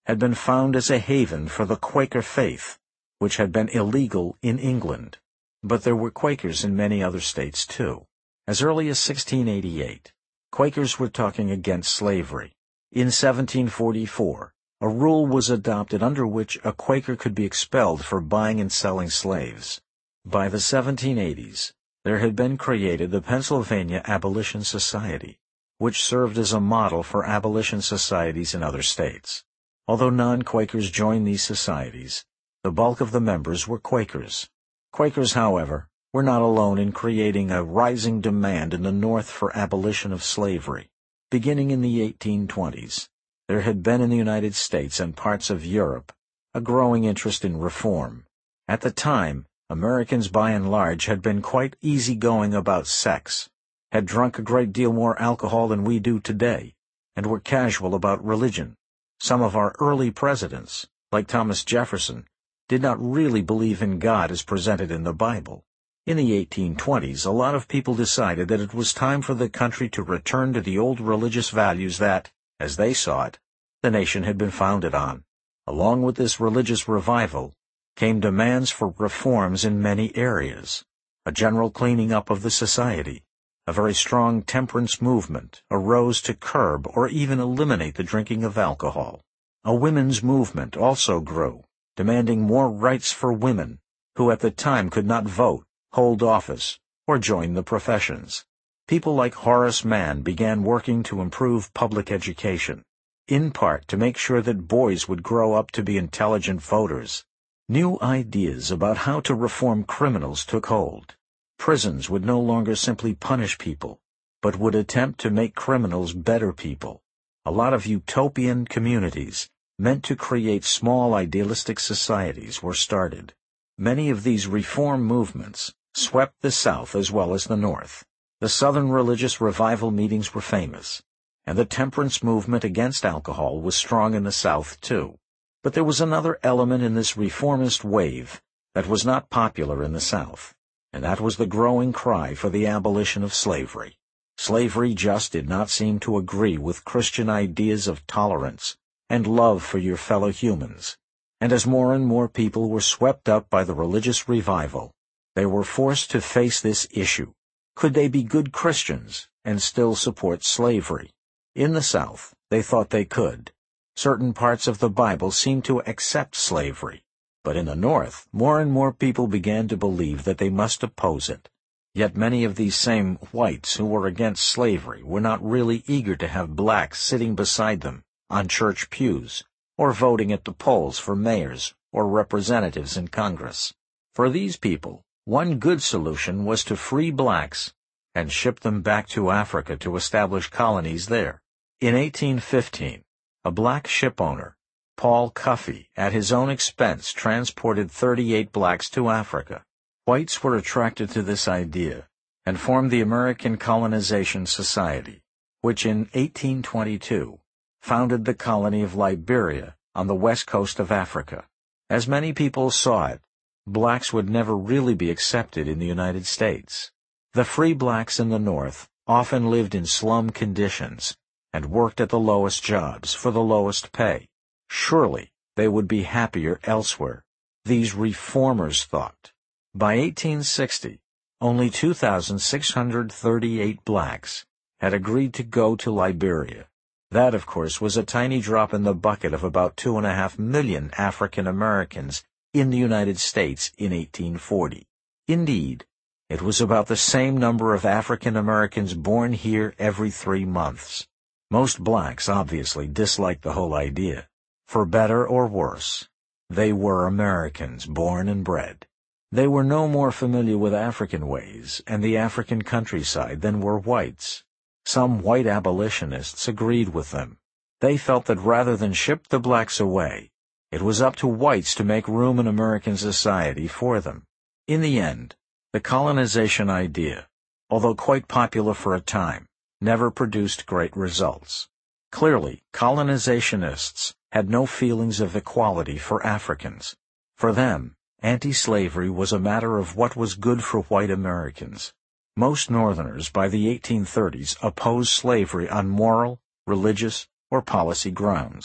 had been found as a haven for the Quaker faith, which had been illegal in England. But there were Quakers in many other states, too. As early as sixteen eighty-eight, Quakers were talking against slavery. In seventeen forty-four, a rule was adopted under which a Quaker could be expelled for buying and selling slaves. By the seventeen eighties, there had been created the Pennsylvania Abolition Society, which served as a model for abolition societies in other states. Although non-Quakers joined these societies, the bulk of the members were Quakers. Quakers, however, were not alone in creating a rising demand in the North for abolition of slavery. Beginning in the eighteen twenties, there had been in the United States and parts of Europe a growing interest in reform. At the time, Americans by and large had been quite easygoing about sex, had drunk a great deal more alcohol than we do today, and were casual about religion. Some of our early presidents, like Thomas Jefferson, did not really believe in God as presented in the Bible. In the eighteen twenties, a lot of people decided that it was time for the country to return to the old religious values that, as they saw it, the nation had been founded on. Along with this religious revival came demands for reforms in many areas, a general cleaning up of the society. A very strong temperance movement arose to curb or even eliminate the drinking of alcohol. A women's movement also grew, demanding more rights for women, who at the time could not vote, hold office, or join the professions. People like Horace Mann began working to improve public education, in part to make sure that boys would grow up to be intelligent voters. New ideas about how to reform criminals took hold. Prisons would no longer simply punish people, but would attempt to make criminals better people. A lot of utopian communities, meant to create small idealistic societies, were started. Many of these reform movements swept the South as well as the North. The Southern religious revival meetings were famous, and the temperance movement against alcohol was strong in the South too. But there was another element in this reformist wave that was not popular in the South, and that was the growing cry for the abolition of slavery. Slavery just did not seem to agree with Christian ideas of tolerance and love for your fellow humans, and as more and more people were swept up by the religious revival, they were forced to face this issue. Could they be good Christians and still support slavery? In the South, they thought they could. Certain parts of the Bible seemed to accept slavery, but in the North, more and more people began to believe that they must oppose it. Yet many of these same whites who were against slavery were not really eager to have blacks sitting beside them on church pews or voting at the polls for mayors or representatives in Congress. For these people, one good solution was to free blacks and ship them back to Africa to establish colonies there. In eighteen fifteen, a black shipowner, Paul Cuffey, at his own expense transported thirty-eight blacks to Africa. Whites were attracted to this idea and formed the American Colonization Society, which in eighteen twenty-two founded the colony of Liberia on the west coast of Africa. As many people saw it, blacks would never really be accepted in the United States. The free blacks in the North often lived in slum conditions and worked at the lowest jobs for the lowest pay. Surely they would be happier elsewhere, these reformers thought. By eighteen sixty, only two thousand six hundred thirty-eight blacks had agreed to go to Liberia. That, of course, was a tiny drop in the bucket of about two and a half million African Americans in the United States in eighteen forty. Indeed, it was about the same number of African Americans born here every three months. Most blacks obviously disliked the whole idea. For better or worse, they were Americans born and bred. They were no more familiar with African ways and the African countryside than were whites. Some white abolitionists agreed with them. They felt that rather than ship the blacks away, it was up to whites to make room in American society for them. In the end, the colonization idea, although quite popular for a time, never produced great results. Clearly, colonizationists had no feelings of equality for Africans. For them, anti-slavery was a matter of what was good for white Americans. Most Northerners by the eighteen thirties opposed slavery on moral, religious, or policy grounds.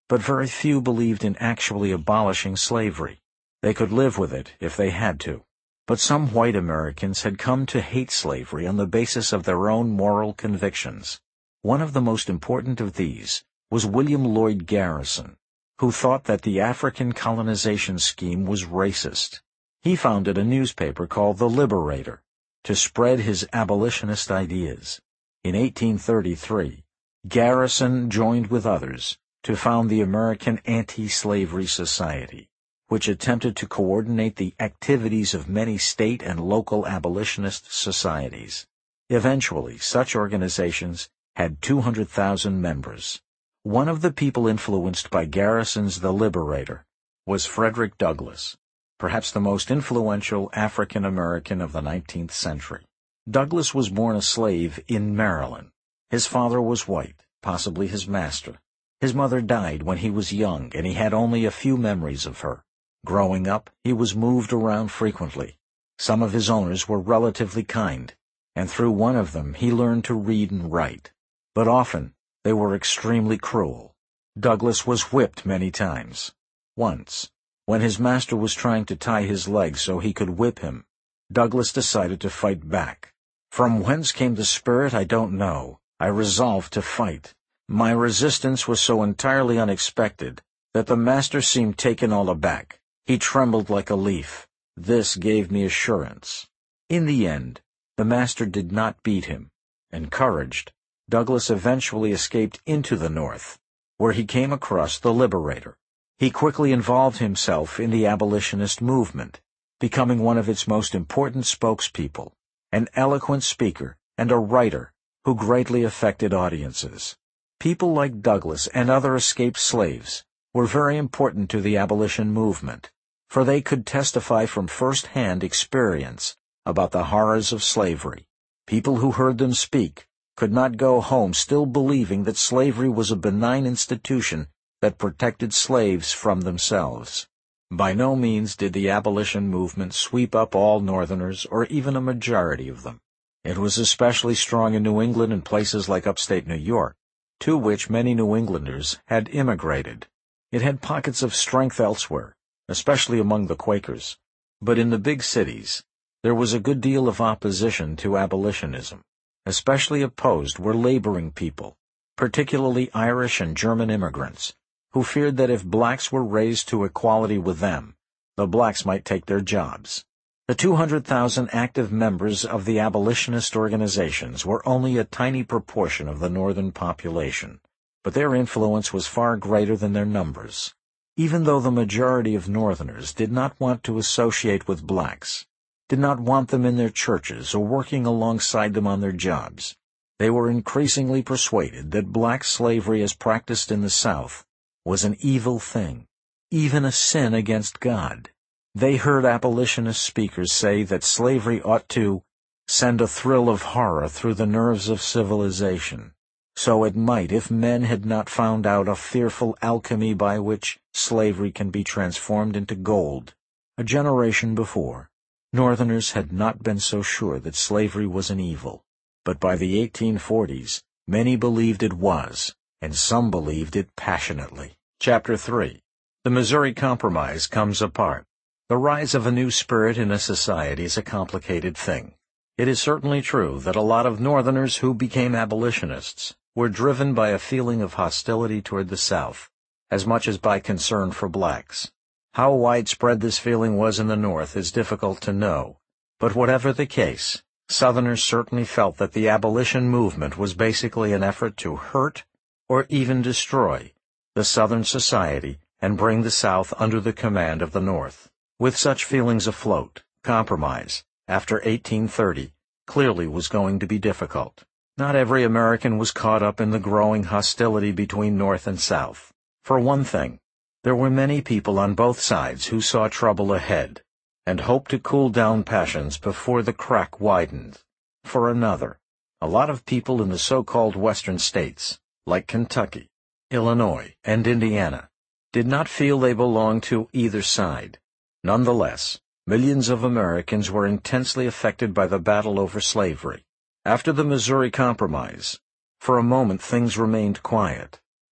but very few believed in actually abolishing slavery. They could live with it if they had to. But some white Americans had come to hate slavery on the basis of their own moral convictions. One of the most important of these was William Lloyd Garrison, who thought that the African colonization scheme was racist. He founded a newspaper called The Liberator to spread his abolitionist ideas. In eighteen thirty-three, Garrison joined with others to found the American Anti-Slavery Society, which attempted to coordinate the activities of many state and local abolitionist societies. Eventually, such organizations had two hundred thousand members. One of the people influenced by Garrison's The Liberator was Frederick Douglass, perhaps the most influential African American of the nineteenth century. Douglass was born a slave in Maryland. His father was white, possibly his master. His mother died when he was young, and he had only a few memories of her. Growing up, he was moved around frequently. Some of his owners were relatively kind, and through one of them he learned to read and write. But often, they were extremely cruel. Douglass was whipped many times. Once, when his master was trying to tie his legs so he could whip him, Douglass decided to fight back. "From whence came the spirit I don't know. I resolved to fight. My resistance was so entirely unexpected that the master seemed taken all aback. He trembled like a leaf. This gave me assurance." In the end, the master did not beat him. Encouraged, Douglass eventually escaped into the North, where he came across The Liberator. He quickly involved himself in the abolitionist movement, becoming one of its most important spokespeople, an eloquent speaker and a writer who greatly affected audiences. People like Douglass and other escaped slaves were very important to the abolition movement, for they could testify from first-hand experience about the horrors of slavery. People who heard them speak could not go home still believing that slavery was a benign institution that protected slaves from themselves. By no means did the abolition movement sweep up all Northerners or even a majority of them. It was especially strong in New England and places like upstate New York, to which many New Englanders had immigrated. It had pockets of strength elsewhere, especially among the Quakers. But in the big cities, there was a good deal of opposition to abolitionism. Especially opposed were laboring people, particularly Irish and German immigrants, who feared that if blacks were raised to equality with them, the blacks might take their jobs. The two hundred thousand active members of the abolitionist organizations were only a tiny proportion of the Northern population, but their influence was far greater than their numbers. Even though the majority of Northerners did not want to associate with blacks, did not want them in their churches or working alongside them on their jobs, they were increasingly persuaded that black slavery as practiced in the South was an evil thing, even a sin against God. They heard abolitionist speakers say that slavery ought to send a thrill of horror through the nerves of civilization. So it might if men had not found out a fearful alchemy by which slavery can be transformed into gold. A generation before, Northerners had not been so sure that slavery was an evil, but by the eighteen forties, many believed it was, and some believed it passionately. Chapter three. The Missouri Compromise comes apart. The rise of a new spirit in a society is a complicated thing. It is certainly true that a lot of Northerners who became abolitionists were driven by a feeling of hostility toward the South, as much as by concern for blacks. How widespread this feeling was in the North is difficult to know, but whatever the case, Southerners certainly felt that the abolition movement was basically an effort to hurt or even destroy the Southern society and bring the South under the command of the North. With such feelings afloat, compromise, after eighteen thirty, clearly was going to be difficult. Not every American was caught up in the growing hostility between North and South. For one thing, there were many people on both sides who saw trouble ahead and hoped to cool down passions before the crack widened. For another, a lot of people in the so-called Western states, like Kentucky, Illinois, and Indiana, did not feel they belonged to either side. Nonetheless, millions of Americans were intensely affected by the battle over slavery. After the Missouri Compromise, for a moment things remained quiet.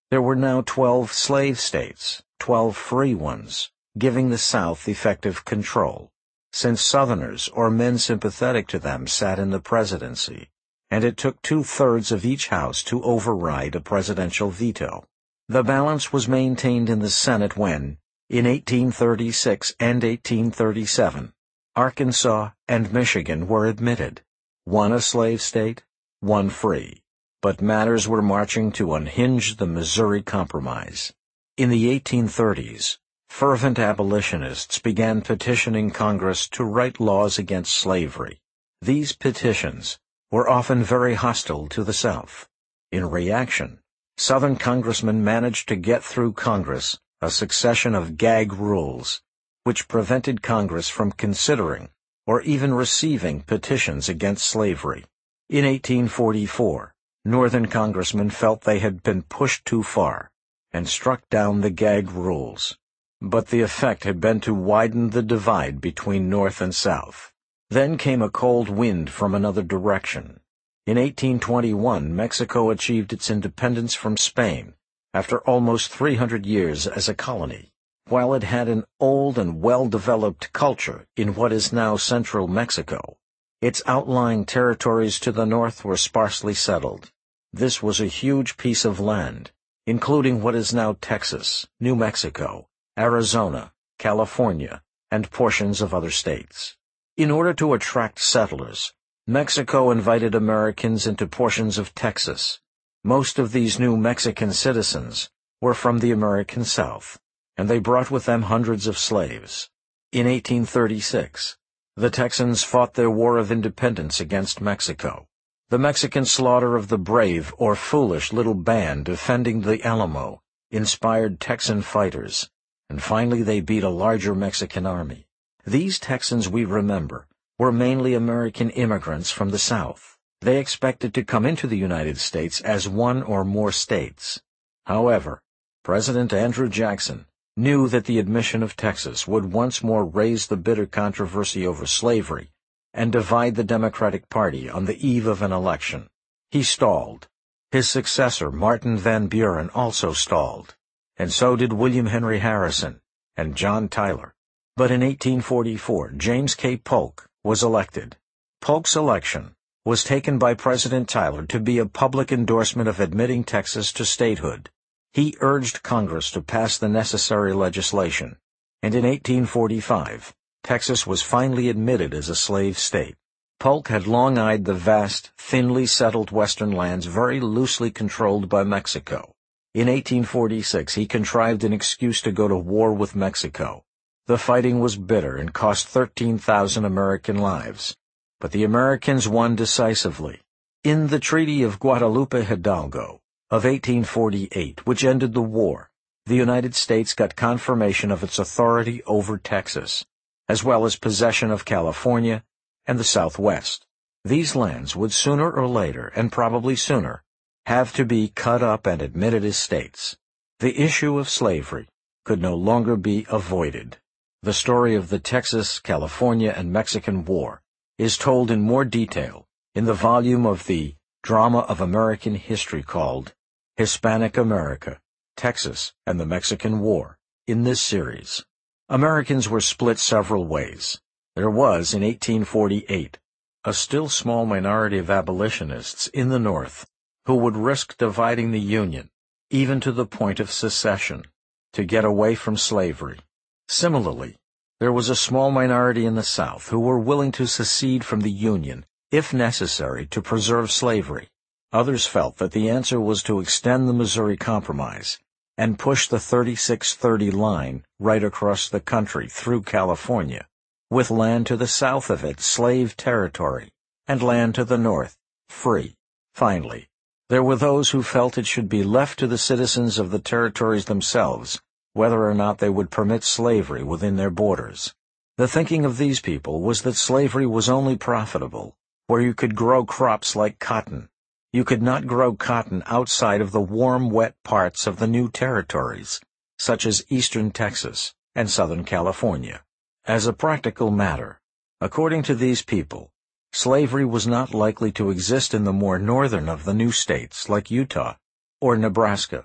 There were now twelve slave states, twelve free ones, giving the South effective control, since Southerners or men sympathetic to them sat in the presidency, and it took two-thirds of each house to override a presidential veto. The balance was maintained in the Senate when, in eighteen thirty-six and eighteen thirty-seven, Arkansas and Michigan were admitted, one a slave state, one free. But matters were marching to unhinge the Missouri Compromise. In the eighteen thirties, fervent abolitionists began petitioning Congress to write laws against slavery. These petitions were often very hostile to the South. In reaction, Southern congressmen managed to get through Congress a succession of gag rules, which prevented Congress from considering or even receiving petitions against slavery. In eighteen forty-four, Northern congressmen felt they had been pushed too far and struck down the gag rules. But the effect had been to widen the divide between North and South. Then came a cold wind from another direction. In eighteen twenty-one, Mexico achieved its independence from Spain after almost three hundred years as a colony. While it had an old and well-developed culture in what is now central Mexico, its outlying territories to the north were sparsely settled. This was a huge piece of land, including what is now Texas, New Mexico, Arizona, California, and portions of other states. In order to attract settlers, Mexico invited Americans into portions of Texas. Most of these new Mexican citizens were from the American South, and they brought with them hundreds of slaves. In eighteen thirty-six, the Texans fought their War of Independence against Mexico. The Mexican slaughter of the brave or foolish little band defending the Alamo inspired Texan fighters, and finally they beat a larger Mexican army. These Texans, we remember, were mainly American immigrants from the South. They expected to come into the United States as one or more states. However, President Andrew Jackson knew that the admission of Texas would once more raise the bitter controversy over slavery and divide the Democratic Party on the eve of an election. He stalled. His successor, Martin Van Buren, also stalled, and so did William Henry Harrison and John Tyler. But in eighteen forty-four, James K. Polk was elected. Polk's election was taken by President Tyler to be a public endorsement of admitting Texas to statehood. He urged Congress to pass the necessary legislation, and in eighteen forty-five, Texas was finally admitted as a slave state. Polk had long eyed the vast, thinly settled western lands very loosely controlled by Mexico. In eighteen forty-six, he contrived an excuse to go to war with Mexico. The fighting was bitter and cost thirteen thousand American lives, but the Americans won decisively. In the Treaty of Guadalupe Hidalgo of eighteen forty-eight, which ended the war, the United States got confirmation of its authority over Texas, as well as possession of California and the Southwest. These lands would sooner or later, and probably sooner, have to be cut up and admitted as states. The issue of slavery could no longer be avoided. The story of the Texas, California, and Mexican War is told in more detail in the volume of the Drama of American History called Hispanic America, Texas, and the Mexican War. In this series, Americans were split several ways. There was, in eighteen forty-eight, a still small minority of abolitionists in the North who would risk dividing the Union, even to the point of secession, to get away from slavery. Similarly, there was a small minority in the South who were willing to secede from the Union, if necessary, to preserve slavery. Others felt that the answer was to extend the Missouri Compromise and push the thirty-six thirty line right across the country through California, with land to the south of it slave territory, and land to the north free. Finally, there were those who felt it should be left to the citizens of the territories themselves whether or not they would permit slavery within their borders. The thinking of these people was that slavery was only profitable where you could grow crops like cotton. You could not grow cotton outside of the warm, wet parts of the new territories, such as eastern Texas and southern California. As a practical matter, according to these people, slavery was not likely to exist in the more northern of the new states like Utah or Nebraska,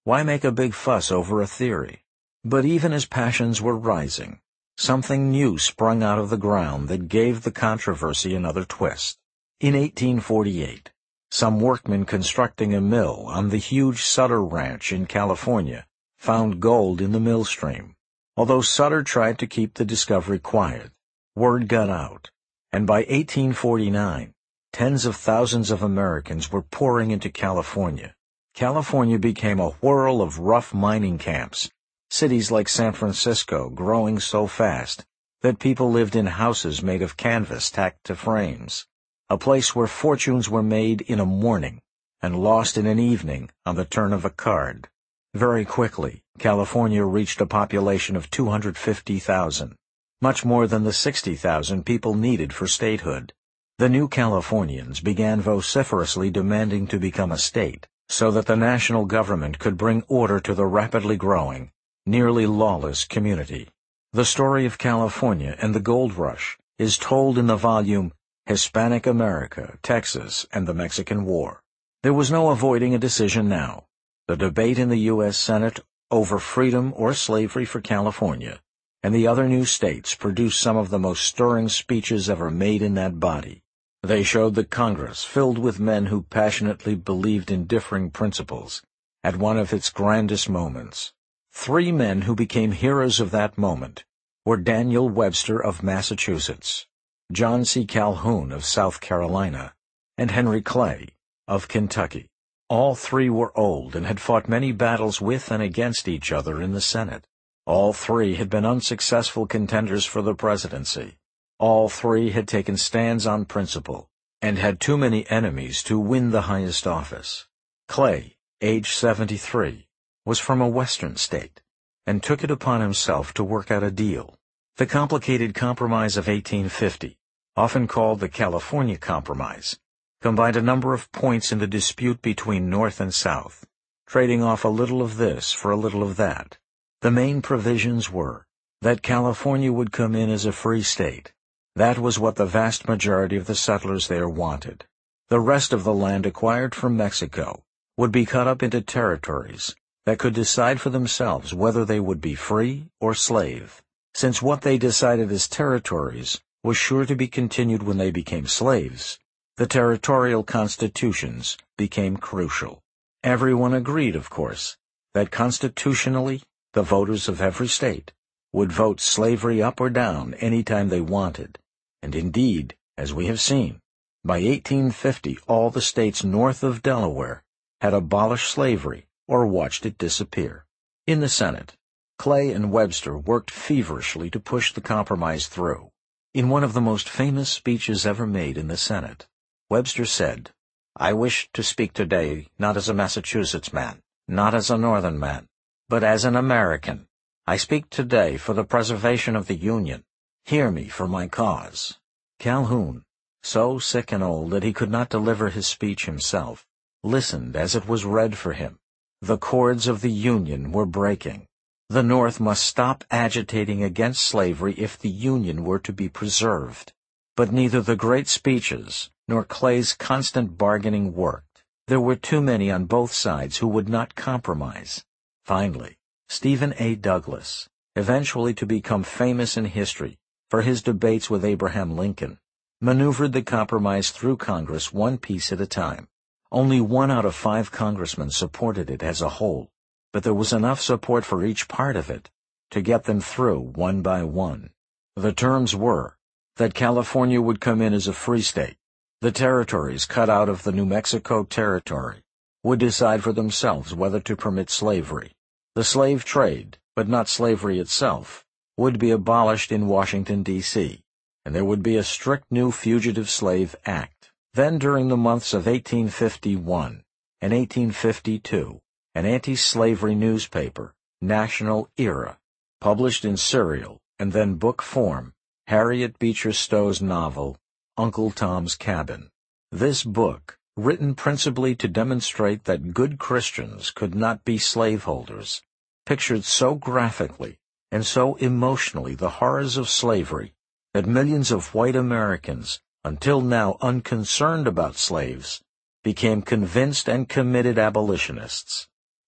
Why make a big fuss over a theory? But even as passions were rising, something new sprung out of the ground that gave the controversy another twist. In eighteen forty-eight, some workmen constructing a mill on the huge Sutter Ranch in California found gold in the mill stream. Although Sutter tried to keep the discovery quiet, word got out, and by eighteen forty-nine, tens of thousands of Americans were pouring into California. California became a whirl of rough mining camps, cities like San Francisco growing so fast that people lived in houses made of canvas tacked to frames, a place where fortunes were made in a morning and lost in an evening on the turn of a card. Very quickly, California reached a population of two hundred fifty thousand, much more than the sixty thousand people needed for statehood. The new Californians began vociferously demanding to become a state so that the national government could bring order to the rapidly growing, nearly lawless community. The story of California and the gold rush is told in the volume Hispanic America, Texas, and the Mexican War. There was no avoiding a decision now. The debate in the U S Senate over freedom or slavery for California and the other new states produced some of the most stirring speeches ever made in that body. They showed the Congress, filled with men who passionately believed in differing principles, at one of its grandest moments. Three men who became heroes of that moment were Daniel Webster of Massachusetts, John C. Calhoun of South Carolina, and Henry Clay of Kentucky. All three were old and had fought many battles with and against each other in the Senate. All three had been unsuccessful contenders for the presidency. All three had taken stands on principle and had too many enemies to win the highest office. Clay, age seventy-three, was from a western state, and took it upon himself to work out a deal. The complicated Compromise of eighteen fifty, often called the California Compromise, combined a number of points in the dispute between North and South, trading off a little of this for a little of that. The main provisions were that California would come in as a free state. That was what the vast majority of the settlers there wanted. The rest of the land acquired from Mexico would be cut up into territories that could decide for themselves whether they would be free or slave, since what they decided as territories was sure to be continued when they became slaves. The territorial constitutions became crucial. Everyone agreed, of course, that constitutionally the voters of every state would vote slavery up or down any time they wanted. And indeed, as we have seen, by eighteen fifty all the states north of Delaware had abolished slavery or watched it disappear. In the Senate, Clay and Webster worked feverishly to push the compromise through. In one of the most famous speeches ever made in the Senate, Webster said, "I wish to speak today not as a Massachusetts man, not as a Northern man, but as an American. I speak today for the preservation of the Union. Hear me for my cause." Calhoun, so sick and old that he could not deliver his speech himself, listened as it was read for him. The cords of the Union were breaking. The North must stop agitating against slavery if the Union were to be preserved. But neither the great speeches nor Clay's constant bargaining worked. There were too many on both sides who would not compromise. Finally, Stephen A. Douglas, eventually to become famous in history for his debates with Abraham Lincoln, maneuvered the compromise through Congress one piece at a time. Only one out of five congressmen supported it as a whole, but there was enough support for each part of it to get them through one by one. The terms were that California would come in as a free state. The territories cut out of the New Mexico Territory would decide for themselves whether to permit slavery. The slave trade, but not slavery itself, would be abolished in Washington, D C, and there would be a strict new Fugitive Slave Act. Then during the months of eighteen fifty-one and eighteen fifty-two, an anti-slavery newspaper, National Era, published in serial and then book form Harriet Beecher Stowe's novel, Uncle Tom's Cabin. This book, written principally to demonstrate that good Christians could not be slaveholders, pictured so graphically and so emotionally the horrors of slavery that millions of white Americans, until now unconcerned about slaves, became convinced and committed abolitionists.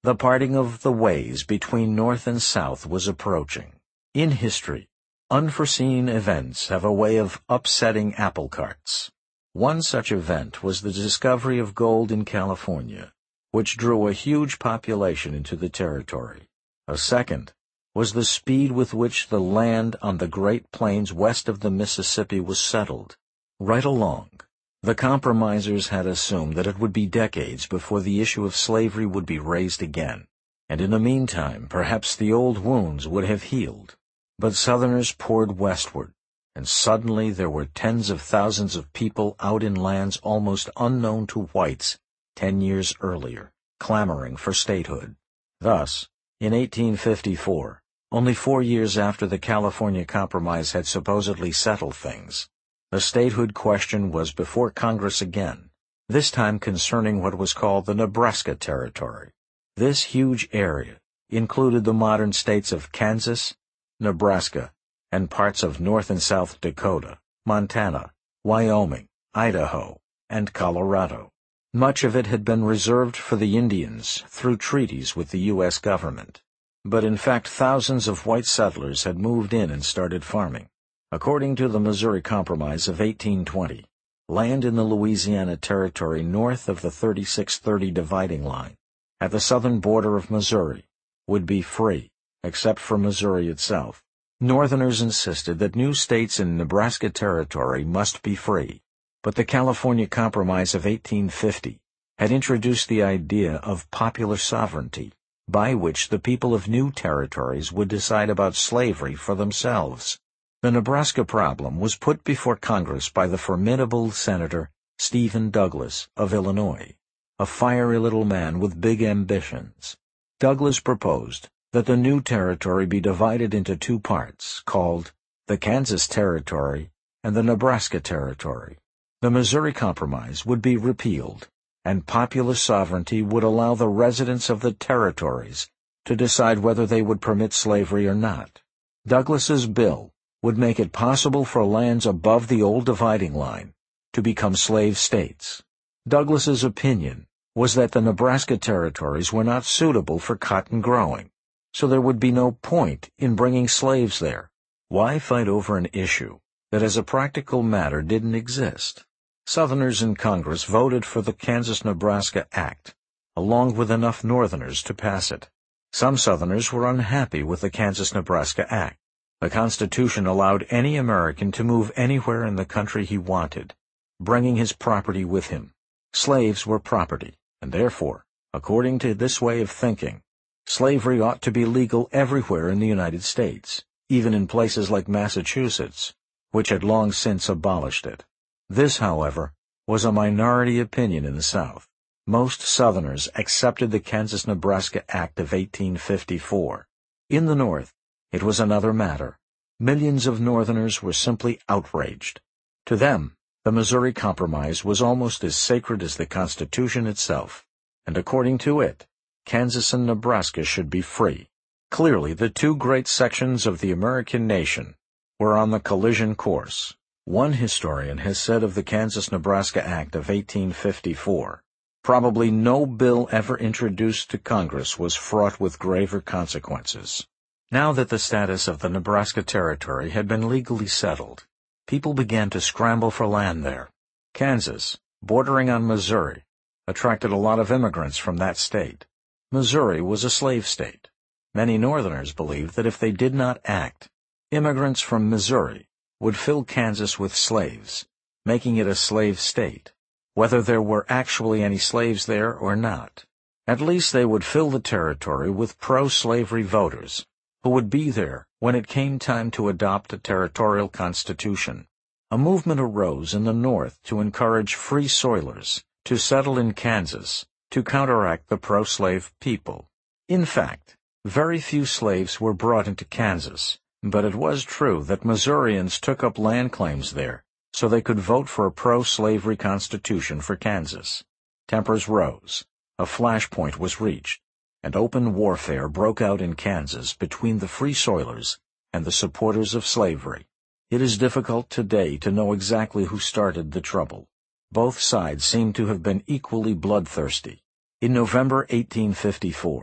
The parting of the ways between North and South was approaching. In history, unforeseen events have a way of upsetting apple carts. One such event was the discovery of gold in California, which drew a huge population into the territory. A second was the speed with which the land on the Great Plains west of the Mississippi was settled. Right along, the compromisers had assumed that it would be decades before the issue of slavery would be raised again, and in the meantime perhaps the old wounds would have healed. But Southerners poured westward, and suddenly there were tens of thousands of people out in lands almost unknown to whites ten years earlier, clamoring for statehood. Thus, in eighteen fifty-four, only four years after the California Compromise had supposedly settled things, the statehood question was before Congress again, this time concerning what was called the Nebraska Territory. This huge area included the modern states of Kansas, Nebraska, and parts of North and South Dakota, Montana, Wyoming, Idaho, and Colorado. Much of it had been reserved for the Indians through treaties with the U S government. But in fact thousands of white settlers had moved in and started farming. According to the Missouri Compromise of eighteen twenty, land in the Louisiana Territory north of the thirty-six thirty dividing line, at the southern border of Missouri, would be free, except for Missouri itself. Northerners insisted that new states in Nebraska Territory must be free, but the California Compromise of eighteen fifty had introduced the idea of popular sovereignty, by which the people of new territories would decide about slavery for themselves. The Nebraska problem was put before Congress by the formidable Senator Stephen Douglas of Illinois, a fiery little man with big ambitions. Douglas proposed that the new territory be divided into two parts, called the Kansas Territory and the Nebraska Territory. The Missouri Compromise would be repealed, and popular sovereignty would allow the residents of the territories to decide whether they would permit slavery or not. Douglas's bill would make it possible for lands above the old dividing line to become slave states. Douglas's opinion was that the Nebraska territories were not suitable for cotton growing, so there would be no point in bringing slaves there. Why fight over an issue that as a practical matter didn't exist? Southerners in Congress voted for the Kansas-Nebraska Act, along with enough Northerners to pass it. Some Southerners were unhappy with the Kansas-Nebraska Act. The Constitution allowed any American to move anywhere in the country he wanted, bringing his property with him. Slaves were property, and therefore, according to this way of thinking, slavery ought to be legal everywhere in the United States, even in places like Massachusetts, which had long since abolished it. This, however, was a minority opinion in the South. Most Southerners accepted the Kansas-Nebraska Act of eighteen fifty-four. In the North, it was another matter. Millions of Northerners were simply outraged. To them, the Missouri Compromise was almost as sacred as the Constitution itself, and according to it, Kansas and Nebraska should be free. Clearly, the two great sections of the American nation were on the collision course. One historian has said of the Kansas-Nebraska Act of eighteen fifty-four, probably no bill ever introduced to Congress was fraught with graver consequences. Now that the status of the Nebraska Territory had been legally settled, people began to scramble for land there. Kansas, bordering on Missouri, attracted a lot of immigrants from that state. Missouri was a slave state. Many Northerners believed that if they did not act, immigrants from Missouri would fill Kansas with slaves, making it a slave state, whether there were actually any slaves there or not. At least they would fill the territory with pro-slavery voters, who would be there when it came time to adopt a territorial constitution. A movement arose in the North to encourage free soilers to settle in Kansas to counteract the pro-slave people. In fact, very few slaves were brought into Kansas, but it was true that Missourians took up land claims there so they could vote for a pro-slavery constitution for Kansas. Tempers rose, a flashpoint was reached, and open warfare broke out in Kansas between the Free Soilers and the supporters of slavery. It is difficult today to know exactly who started the trouble. Both sides seem to have been equally bloodthirsty. In November eighteen fifty-four,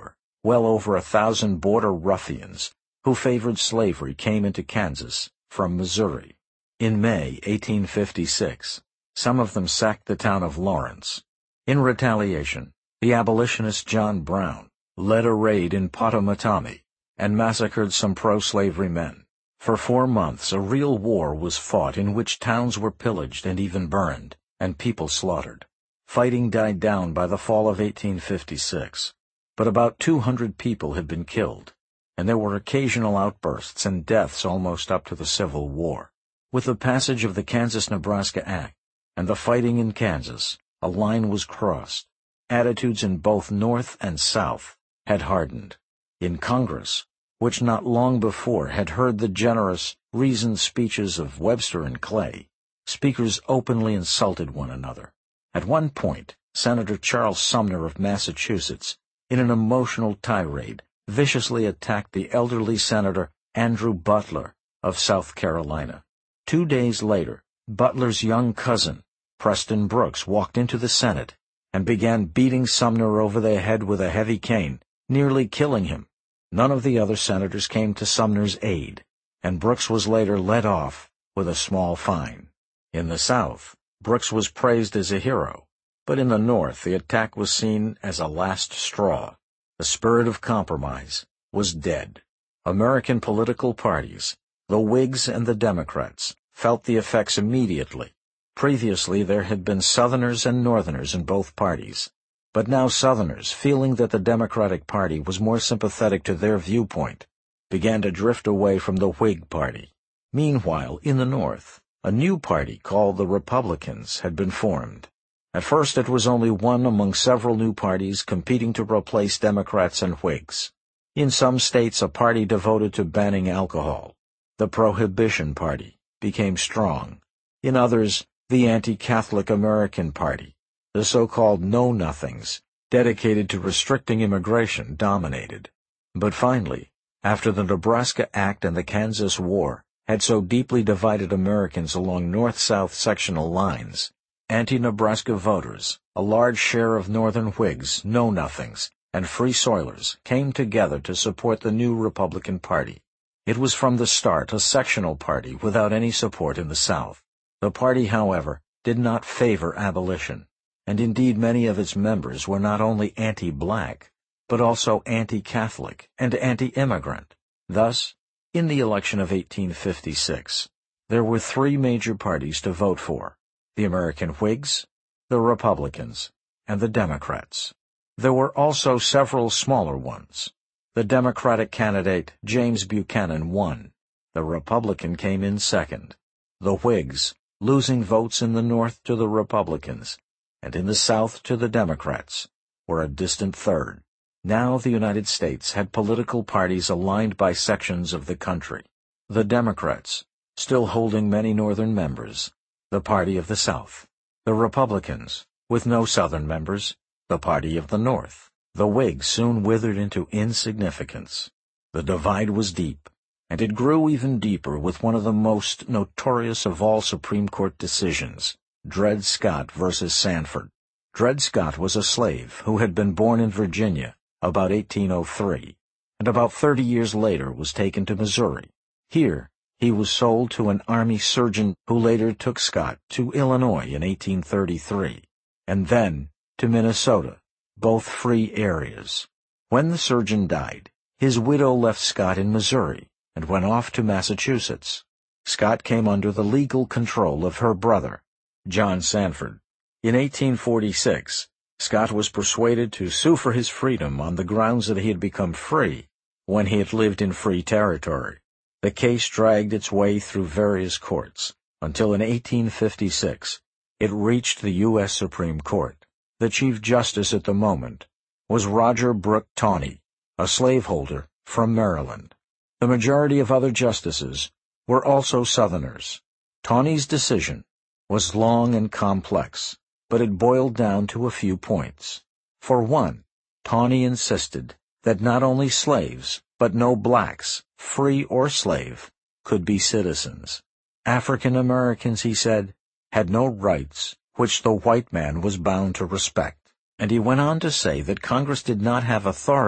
well over a thousand border ruffians who favored slavery came into Kansas from Missouri. In May eighteen fifty-six, some of them sacked the town of Lawrence. In retaliation, the abolitionist John Brown led a raid in Pottawatomie and massacred some pro-slavery men. For four months a real war was fought in which towns were pillaged and even burned, and people slaughtered. Fighting died down by the fall of eighteen fifty-six, but about two hundred people had been killed, and there were occasional outbursts and deaths almost up to the Civil War. With the passage of the Kansas-Nebraska Act and the fighting in Kansas, a line was crossed. Attitudes in both North and South had hardened. In Congress, which not long before had heard the generous, reasoned speeches of Webster and Clay, speakers openly insulted one another. At one point, Senator Charles Sumner of Massachusetts, in an emotional tirade, viciously attacked the elderly Senator Andrew Butler of South Carolina. Two days later, Butler's young cousin, Preston Brooks, walked into the Senate and began beating Sumner over the head with a heavy cane, nearly killing him. None of the other senators came to Sumner's aid, and Brooks was later let off with a small fine. In the South, Brooks was praised as a hero, but in the North the attack was seen as a last straw. The spirit of compromise was dead. American political parties, the Whigs and the Democrats, felt the effects immediately. Previously there had been Southerners and Northerners in both parties, but now Southerners, feeling that the Democratic Party was more sympathetic to their viewpoint, began to drift away from the Whig Party. Meanwhile, in the North, a new party called the Republicans had been formed. At first it was only one among several new parties competing to replace Democrats and Whigs. In some states a party devoted to banning alcohol, the Prohibition Party, became strong. In others, the anti-Catholic American Party, the so-called Know-Nothings, dedicated to restricting immigration, dominated. But finally, after the Nebraska Act and the Kansas War had so deeply divided Americans along north-south sectional lines, anti-Nebraska voters, a large share of Northern Whigs, Know-Nothings, and Free Soilers came together to support the new Republican Party. It was from the start a sectional party without any support in the South. The party, however, did not favor abolition, and indeed many of its members were not only anti-black, but also anti-Catholic and anti-immigrant. Thus, in the election of eighteen fifty-six, there were three major parties to vote for: the American Whigs, the Republicans, and the Democrats. There were also several smaller ones. The Democratic candidate, James Buchanan, won. The Republican came in second. The Whigs, losing votes in the North to the Republicans, and in the South to the Democrats, were a distant third. Now the United States had political parties aligned by sections of the country. The Democrats, still holding many Northern members, the party of the South. The Republicans, with no Southern members, the party of the North. The Whigs soon withered into insignificance. The divide was deep, and it grew even deeper with one of the most notorious of all Supreme Court decisions, Dred Scott versus Sandford. Dred Scott was a slave who had been born in Virginia about eighteen oh three, and about thirty years later was taken to Missouri. Here, he was sold to an army surgeon who later took Scott to Illinois in eighteen thirty-three, and then to Minnesota, both free areas. When the surgeon died, his widow left Scott in Missouri and went off to Massachusetts. Scott came under the legal control of her brother, John Sandford. In eighteen forty-six, Scott was persuaded to sue for his freedom on the grounds that he had become free when he had lived in free territory. The case dragged its way through various courts until in eighteen fifty-six it reached the U S Supreme Court. The Chief Justice at the moment was Roger Brooke Taney, a slaveholder from Maryland. The majority of other justices were also Southerners. Taney's decision was long and complex, but it boiled down to a few points. For one, Taney insisted that not only slaves, but no blacks, free or slave, could be citizens. African Americans, he said, had no rights which the white man was bound to respect. And he went on to say that Congress did not have authority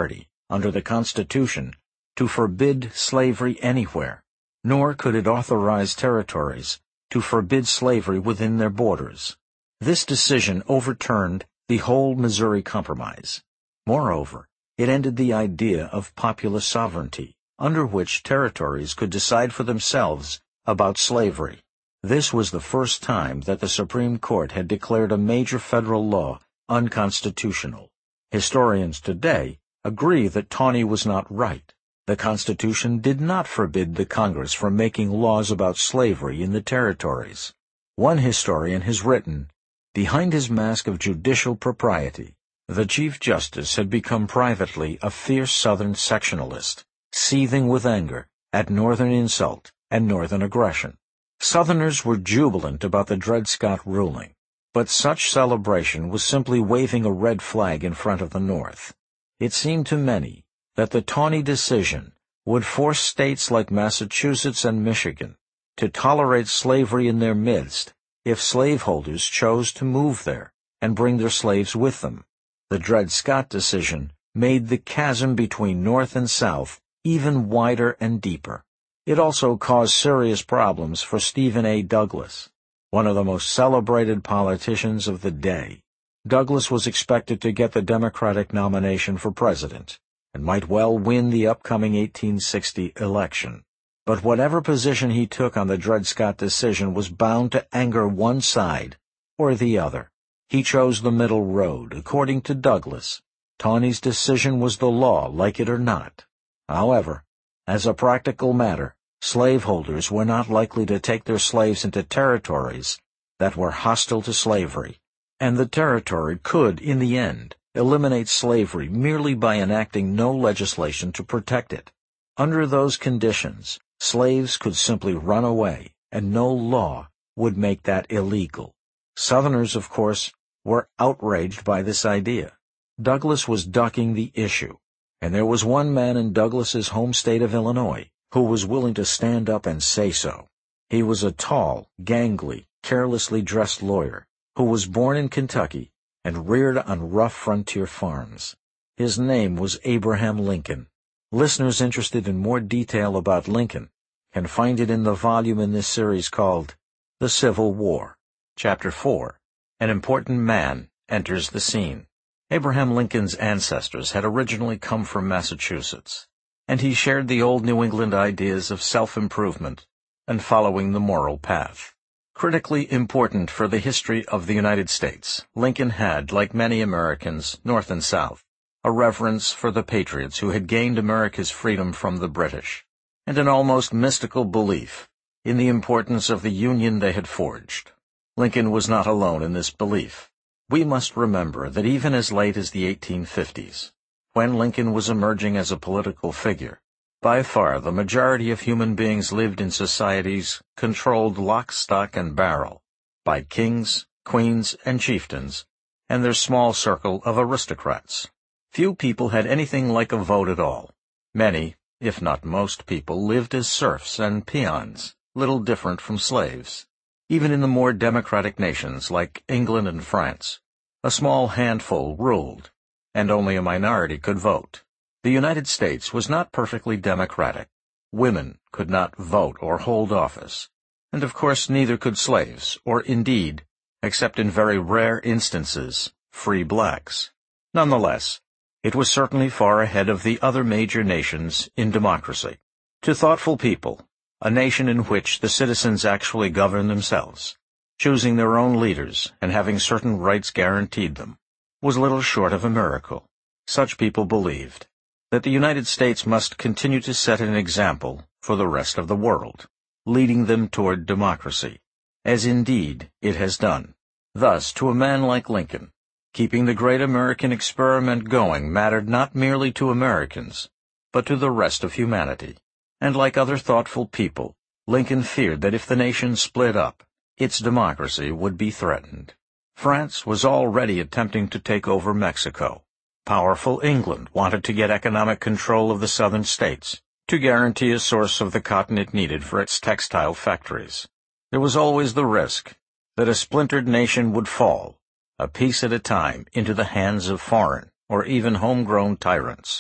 under the Constitution, to forbid slavery anywhere, nor could it authorize territories to forbid slavery within their borders. This decision overturned the whole Missouri Compromise. Moreover, it ended the idea of popular sovereignty, under which territories could decide for themselves about slavery. This was the first time that the Supreme Court had declared a major federal law unconstitutional. Historians today agree that Tawney was not right. The Constitution did not forbid the Congress from making laws about slavery in the territories. One historian has written, "Behind his mask of judicial propriety, the Chief Justice had become privately a fierce Southern sectionalist, seething with anger at Northern insult and Northern aggression." Southerners were jubilant about the Dred Scott ruling, but such celebration was simply waving a red flag in front of the North. It seemed to many that the Tawney decision would force states like Massachusetts and Michigan to tolerate slavery in their midst if slaveholders chose to move there and bring their slaves with them. The Dred Scott decision made the chasm between North and South even wider and deeper. It also caused serious problems for Stephen A. Douglas, one of the most celebrated politicians of the day. Douglas was expected to get the Democratic nomination for president, and might well win the upcoming eighteen sixty election. But whatever position he took on the Dred Scott decision was bound to anger one side or the other. He chose the middle road, according to Douglas. Tawney's decision was the law, like it or not. However, as a practical matter, slaveholders were not likely to take their slaves into territories that were hostile to slavery, and the territory could, in the end, eliminate slavery merely by enacting no legislation to protect it. Under those conditions, slaves could simply run away, and no law would make that illegal. Southerners, of course, were outraged by this idea. Douglas was ducking the issue, and there was one man in Douglas's home state of Illinois who was willing to stand up and say so. He was a tall, gangly, carelessly dressed lawyer who was born in Kentucky and reared on rough frontier farms. His name was Abraham Lincoln. Listeners interested in more detail about Lincoln can find it in the volume in this series called The Civil War. Chapter four. An Important Man Enters the Scene. Abraham Lincoln's ancestors had originally come from Massachusetts, and he shared the old New England ideas of self-improvement and following the moral path. Critically important for the history of the United States, Lincoln had, like many Americans, North and South, a reverence for the patriots who had gained America's freedom from the British, and an almost mystical belief in the importance of the Union they had forged. Lincoln was not alone in this belief. We must remember that even as late as the eighteen fifties, when Lincoln was emerging as a political figure, by far the majority of human beings lived in societies controlled lock, stock, and barrel by kings, queens, and chieftains, and their small circle of aristocrats. Few people had anything like a vote at all. Many, if not most people, lived as serfs and peons, little different from slaves. Even in the more democratic nations like England and France, a small handful ruled, and only a minority could vote. The United States was not perfectly democratic. Women could not vote or hold office, and of course neither could slaves, or indeed, except in very rare instances, free blacks. Nonetheless, it was certainly far ahead of the other major nations in democracy. To thoughtful people, a nation in which the citizens actually govern themselves, choosing their own leaders and having certain rights guaranteed them, was little short of a miracle. Such people believed that the United States must continue to set an example for the rest of the world, leading them toward democracy, as indeed it has done. Thus, to a man like Lincoln, keeping the great American experiment going mattered not merely to Americans, but to the rest of humanity. And like other thoughtful people, Lincoln feared that if the nation split up, its democracy would be threatened. France was already attempting to take over Mexico. Powerful England wanted to get economic control of the southern states, to guarantee a source of the cotton it needed for its textile factories. There was always the risk that a splintered nation would fall, a piece at a time, into the hands of foreign or even homegrown tyrants.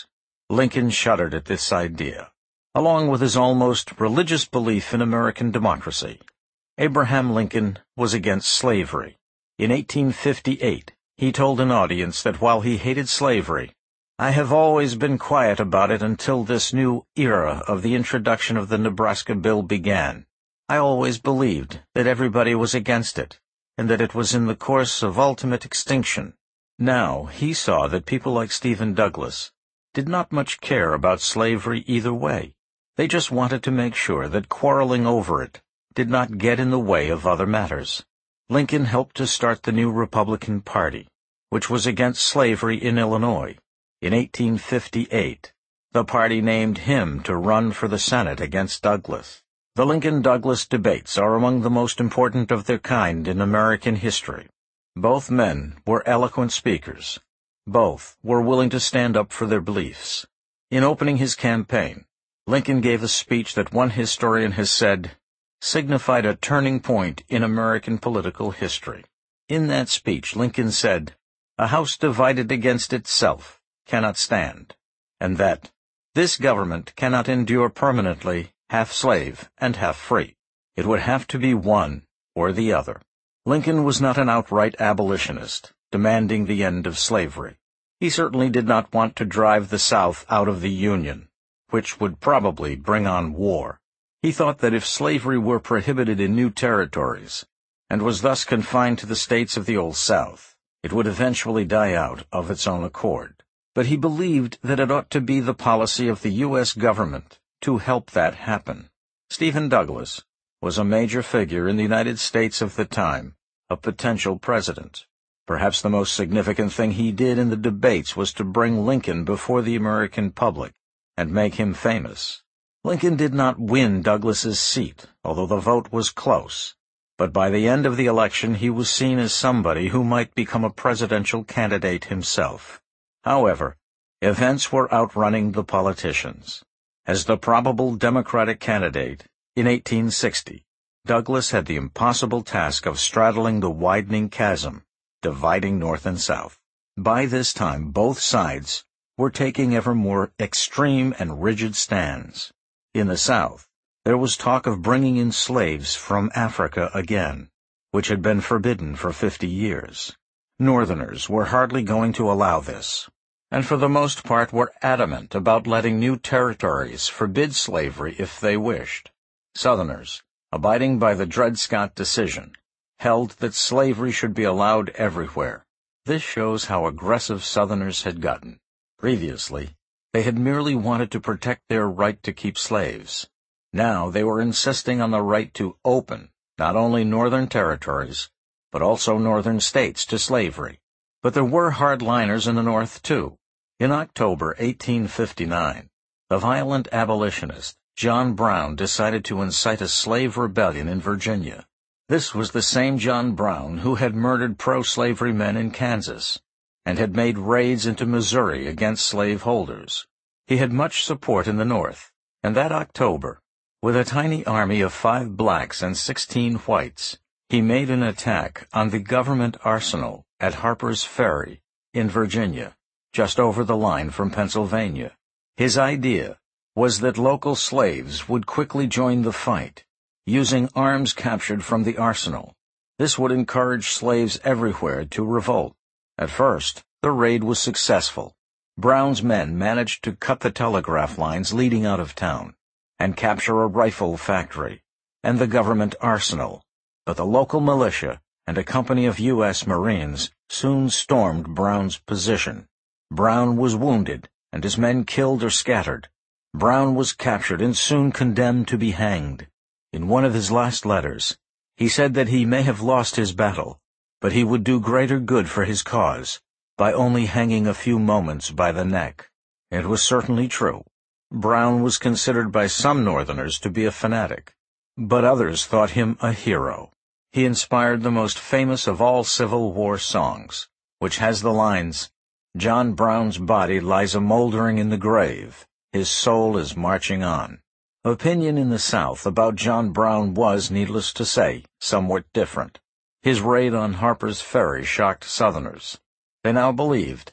Lincoln shuddered at this idea, along with his almost religious belief in American democracy. Abraham Lincoln was against slavery. In eighteen fifty-eight, he told an audience that while he hated slavery, "I have always been quiet about it until this new era of the introduction of the Nebraska Bill began. I always believed that everybody was against it, and that it was in the course of ultimate extinction." Now he saw that people like Stephen Douglas did not much care about slavery either way. They just wanted to make sure that quarreling over it did not get in the way of other matters. Lincoln helped to start the new Republican Party, which was against slavery in Illinois. In eighteen fifty-eight, the party named him to run for the Senate against Douglas. The Lincoln-Douglas debates are among the most important of their kind in American history. Both men were eloquent speakers. Both were willing to stand up for their beliefs. In opening his campaign, Lincoln gave a speech that one historian has said signified a turning point in American political history. In that speech, Lincoln said, "A house divided against itself cannot stand," and that this government cannot endure permanently half slave and half free. It would have to be one or the other. Lincoln was not an outright abolitionist, demanding the end of slavery. He certainly did not want to drive the South out of the Union, which would probably bring on war. He thought that if slavery were prohibited in new territories, and was thus confined to the states of the Old South, it would eventually die out of its own accord. But he believed that it ought to be the policy of the U S government to help that happen. Stephen Douglas was a major figure in the United States of the time, a potential president. Perhaps the most significant thing he did in the debates was to bring Lincoln before the American public and make him famous. Lincoln did not win Douglas's seat, although the vote was close, but by the end of the election he was seen as somebody who might become a presidential candidate himself. However, events were outrunning the politicians. As the probable Democratic candidate in eighteen sixty, Douglas had the impossible task of straddling the widening chasm, dividing North and South. By this time, both sides were taking ever more extreme and rigid stands. In the South, there was talk of bringing in slaves from Africa again, which had been forbidden for fifty years. Northerners were hardly going to allow this, and for the most part were adamant about letting new territories forbid slavery if they wished. Southerners, abiding by the Dred Scott decision, held that slavery should be allowed everywhere. This shows how aggressive Southerners had gotten. Previously, they had merely wanted to protect their right to keep slaves. Now they were insisting on the right to open not only northern territories, but also northern states to slavery. But there were hardliners in the North, too. In October eighteen fifty-nine, the violent abolitionist John Brown decided to incite a slave rebellion in Virginia. This was the same John Brown who had murdered pro-slavery men in Kansas and had made raids into Missouri against slaveholders. He had much support in the North, and that October, with a tiny army of five blacks and sixteen whites, he made an attack on the government arsenal at Harper's Ferry in Virginia, just over the line from Pennsylvania. His idea was that local slaves would quickly join the fight, using arms captured from the arsenal. This would encourage slaves everywhere to revolt. At first, the raid was successful. Brown's men managed to cut the telegraph lines leading out of town and capture a rifle factory and the government arsenal. But the local militia and a company of U S Marines soon stormed Brown's position. Brown was wounded and his men killed or scattered. Brown was captured and soon condemned to be hanged. In one of his last letters, he said that he may have lost his battle, but he would do greater good for his cause by only hanging a few moments by the neck. It was certainly true. Brown was considered by some Northerners to be a fanatic, but others thought him a hero. He inspired the most famous of all Civil War songs, which has the lines, "John Brown's body lies a-mouldering in the grave. His soul is marching on." Opinion in the South about John Brown was, needless to say, somewhat different. His raid on Harper's Ferry shocked Southerners. They now believed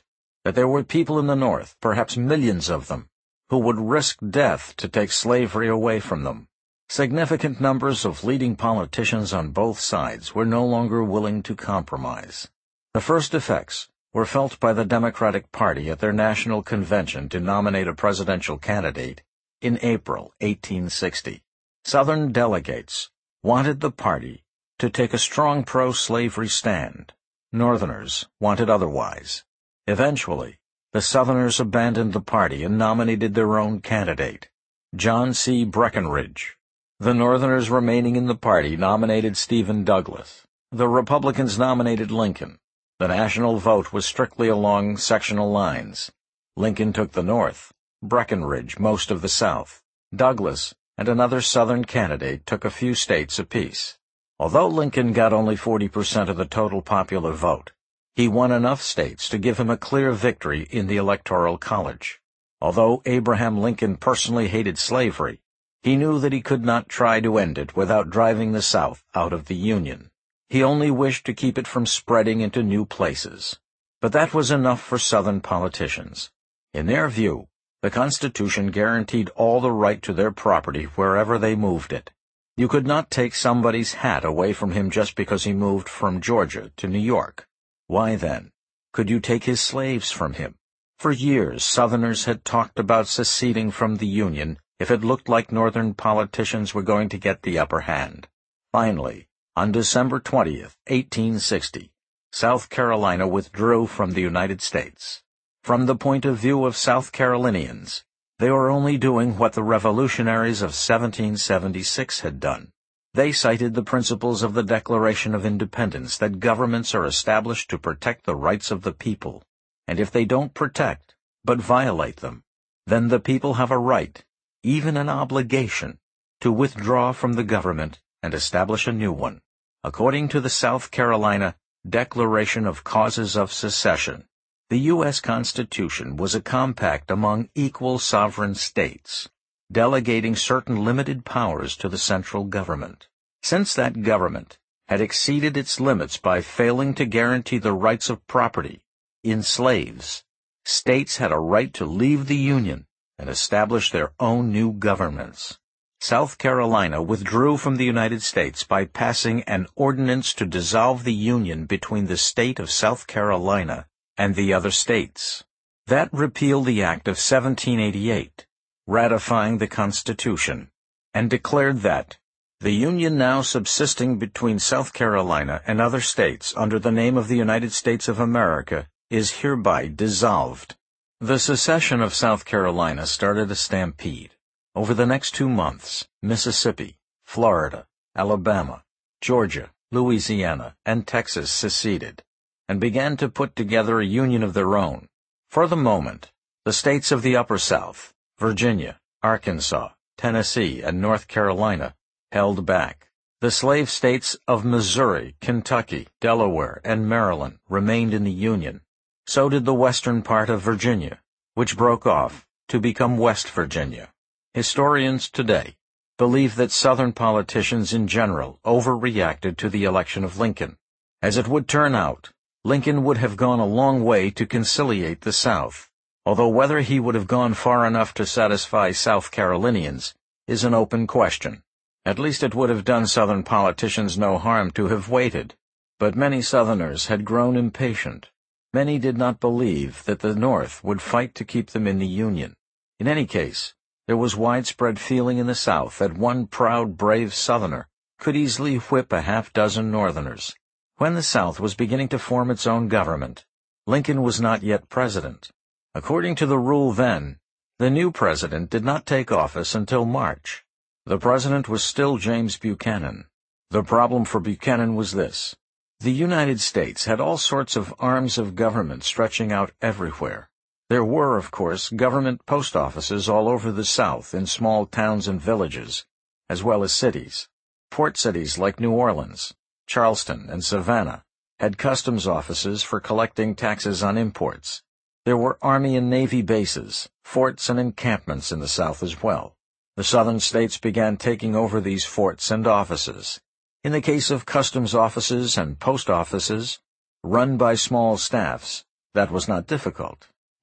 that there were people in the North, perhaps millions of them, who would risk death to take slavery away from them. Significant numbers of leading politicians on both sides were no longer willing to compromise. The first effects were felt by the Democratic Party at their national convention to nominate a presidential candidate in April eighteen sixty. Southern delegates wanted the party to take a strong pro-slavery stand. Northerners wanted otherwise. Eventually, the Southerners abandoned the party and nominated their own candidate, John C. Breckinridge. The Northerners remaining in the party nominated Stephen Douglas. The Republicans nominated Lincoln. The national vote was strictly along sectional lines. Lincoln took the North, Breckinridge most of the South. Douglas and another Southern candidate took a few states apiece. Although Lincoln got only forty percent of the total popular vote, he won enough states to give him a clear victory in the Electoral College. Although Abraham Lincoln personally hated slavery, he knew that he could not try to end it without driving the South out of the Union. He only wished to keep it from spreading into new places. But that was enough for Southern politicians. In their view, the Constitution guaranteed all the right to their property wherever they moved it. You could not take somebody's hat away from him just because he moved from Georgia to New York. Why, then, could you take his slaves from him? For years, Southerners had talked about seceding from the Union if it looked like Northern politicians were going to get the upper hand. Finally, on December twentieth, eighteen sixty, South Carolina withdrew from the United States. From the point of view of South Carolinians, they were only doing what the revolutionaries of seventeen seventy-six had done. They cited the principles of the Declaration of Independence that governments are established to protect the rights of the people, and if they don't protect, but violate them, then the people have a right, even an obligation, to withdraw from the government and establish a new one. According to the South Carolina Declaration of Causes of Secession, the U S Constitution was a compact among equal sovereign states, delegating certain limited powers to the central government. Since that government had exceeded its limits by failing to guarantee the rights of property in slaves, states had a right to leave the Union and establish their own new governments. South Carolina withdrew from the United States by passing an ordinance to dissolve the Union between the state of South Carolina and the other states. That repealed the Act of seventeen eighty-eight, ratifying the Constitution, and declared that the Union now subsisting between South Carolina and other states under the name of the United States of America is hereby dissolved. The secession of South Carolina started a stampede. Over the next two months, Mississippi, Florida, Alabama, Georgia, Louisiana, and Texas seceded, and began to put together a union of their own. For the moment, the states of the Upper South, Virginia, Arkansas, Tennessee, and North Carolina, held back. The slave states of Missouri, Kentucky, Delaware, and Maryland remained in the Union. So did the western part of Virginia, which broke off to become West Virginia. Historians today believe that Southern politicians in general overreacted to the election of Lincoln. As it would turn out, Lincoln would have gone a long way to conciliate the South, although whether he would have gone far enough to satisfy South Carolinians is an open question. At least it would have done Southern politicians no harm to have waited. But many Southerners had grown impatient. Many did not believe that the North would fight to keep them in the Union. In any case, there was widespread feeling in the South that one proud, brave Southerner could easily whip a half-dozen Northerners. When the South was beginning to form its own government, Lincoln was not yet president. According to the rule then, the new president did not take office until March. The president was still James Buchanan. The problem for Buchanan was this. The United States had all sorts of arms of government stretching out everywhere. There were, of course, government post offices all over the South in small towns and villages, as well as cities. Port cities like New Orleans, Charleston, and Savannah had customs offices for collecting taxes on imports. There were Army and Navy bases, forts, and encampments in the South as well. The Southern states began taking over these forts and offices. In the case of customs offices and post offices, run by small staffs, that was not difficult.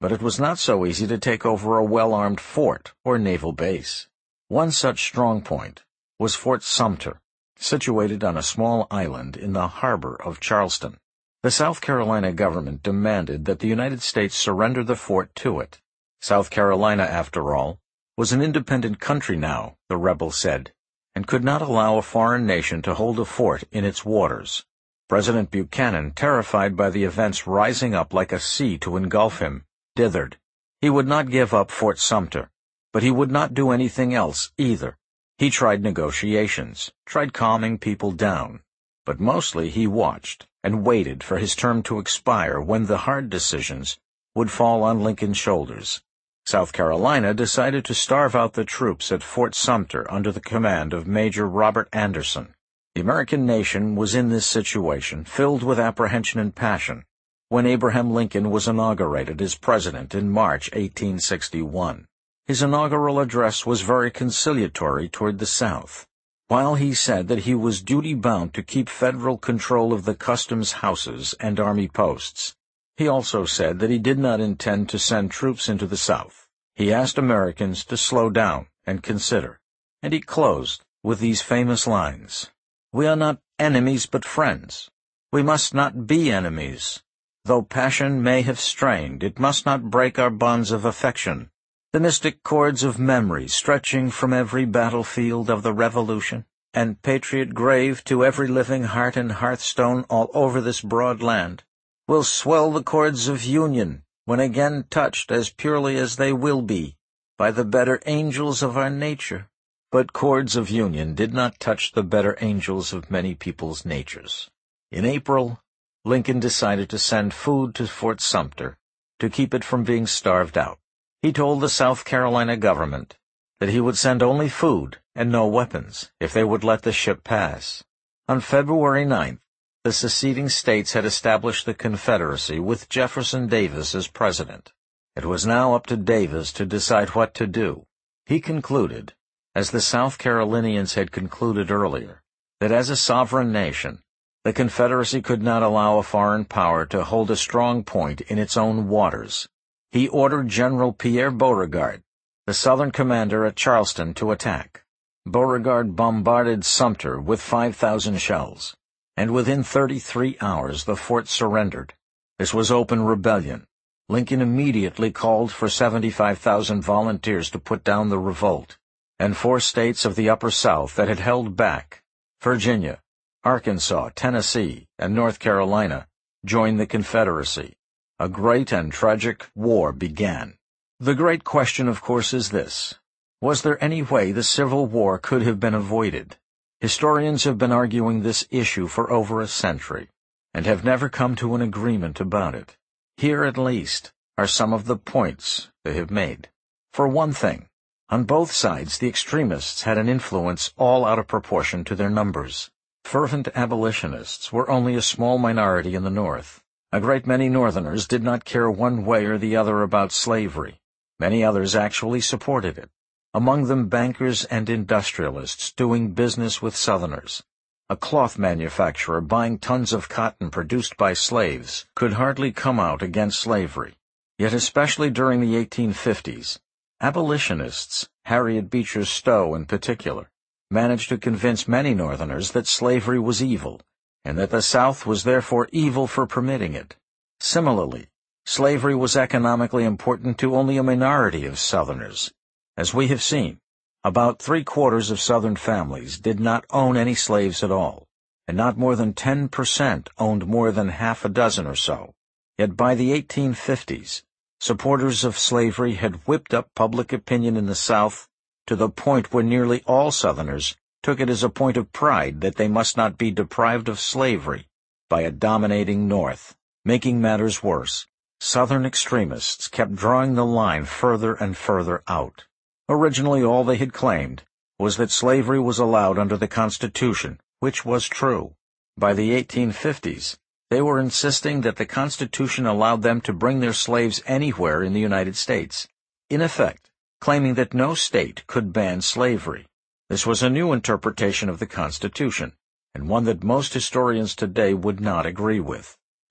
But it was not so easy to take over a well-armed fort or naval base. One such strong point was Fort Sumter, situated on a small island in the harbor of Charleston. The South Carolina government demanded that the United States surrender the fort to it. South Carolina, after all, was an independent country now, the rebels said, and could not allow a foreign nation to hold a fort in its waters. President Buchanan, terrified by the events rising up like a sea to engulf him, dithered. He would not give up Fort Sumter, but he would not do anything else either. He tried negotiations, tried calming people down, but mostly he watched and waited for his term to expire when the hard decisions would fall on Lincoln's shoulders. South Carolina decided to starve out the troops at Fort Sumter under the command of Major Robert Anderson. The American nation was in this situation, filled with apprehension and passion, when Abraham Lincoln was inaugurated as president in March eighteen sixty-one. His inaugural address was very conciliatory toward the South. While he said that he was duty-bound to keep federal control of the customs houses and army posts, he also said that he did not intend to send troops into the South. He asked Americans to slow down and consider, and he closed with these famous lines: "We are not enemies but friends. We must not be enemies. Though passion may have strained, it must not break our bonds of affection. The mystic cords of memory stretching from every battlefield of the Revolution and patriot grave to every living heart and hearthstone all over this broad land will swell the cords of union when again touched as purely as they will be by the better angels of our nature." But cords of union did not touch the better angels of many people's natures. In April, Lincoln decided to send food to Fort Sumter to keep it from being starved out. He told the South Carolina government that he would send only food and no weapons if they would let the ship pass. On February ninth, the seceding states had established the Confederacy with Jefferson Davis as president. It was now up to Davis to decide what to do. He concluded, as the South Carolinians had concluded earlier, that as a sovereign nation, the Confederacy could not allow a foreign power to hold a strong point in its own waters. He ordered General Pierre Beauregard, the Southern commander at Charleston, to attack. Beauregard bombarded Sumter with five thousand shells, and within thirty-three hours the fort surrendered. This was open rebellion. Lincoln immediately called for seventy-five thousand volunteers to put down the revolt, and four states of the Upper South that had held back, Virginia, Arkansas, Tennessee, and North Carolina, joined the Confederacy. A great and tragic war began. The great question, of course, is this: was there any way the Civil War could have been avoided? Historians have been arguing this issue for over a century, and have never come to an agreement about it. Here, at least, are some of the points they have made. For one thing, on both sides the extremists had an influence all out of proportion to their numbers. Fervent abolitionists were only a small minority in the North. A great many Northerners did not care one way or the other about slavery. Many others actually supported it, among them bankers and industrialists doing business with Southerners. A cloth manufacturer buying tons of cotton produced by slaves could hardly come out against slavery. Yet especially during the eighteen fifties, abolitionists, Harriet Beecher Stowe in particular, managed to convince many Northerners that slavery was evil, and that the South was therefore evil for permitting it. Similarly, slavery was economically important to only a minority of Southerners. As we have seen, about three-quarters of Southern families did not own any slaves at all, and not more than ten percent owned more than half a dozen or so. Yet by the eighteen fifties, supporters of slavery had whipped up public opinion in the South to the point where nearly all Southerners took it as a point of pride that they must not be deprived of slavery by a dominating North. Making matters worse, Southern extremists kept drawing the line further and further out. Originally all they had claimed was that slavery was allowed under the Constitution, which was true. By the eighteen fifties, they were insisting that the Constitution allowed them to bring their slaves anywhere in the United States, in effect claiming that no state could ban slavery. This was a new interpretation of the Constitution, and one that most historians today would not agree with.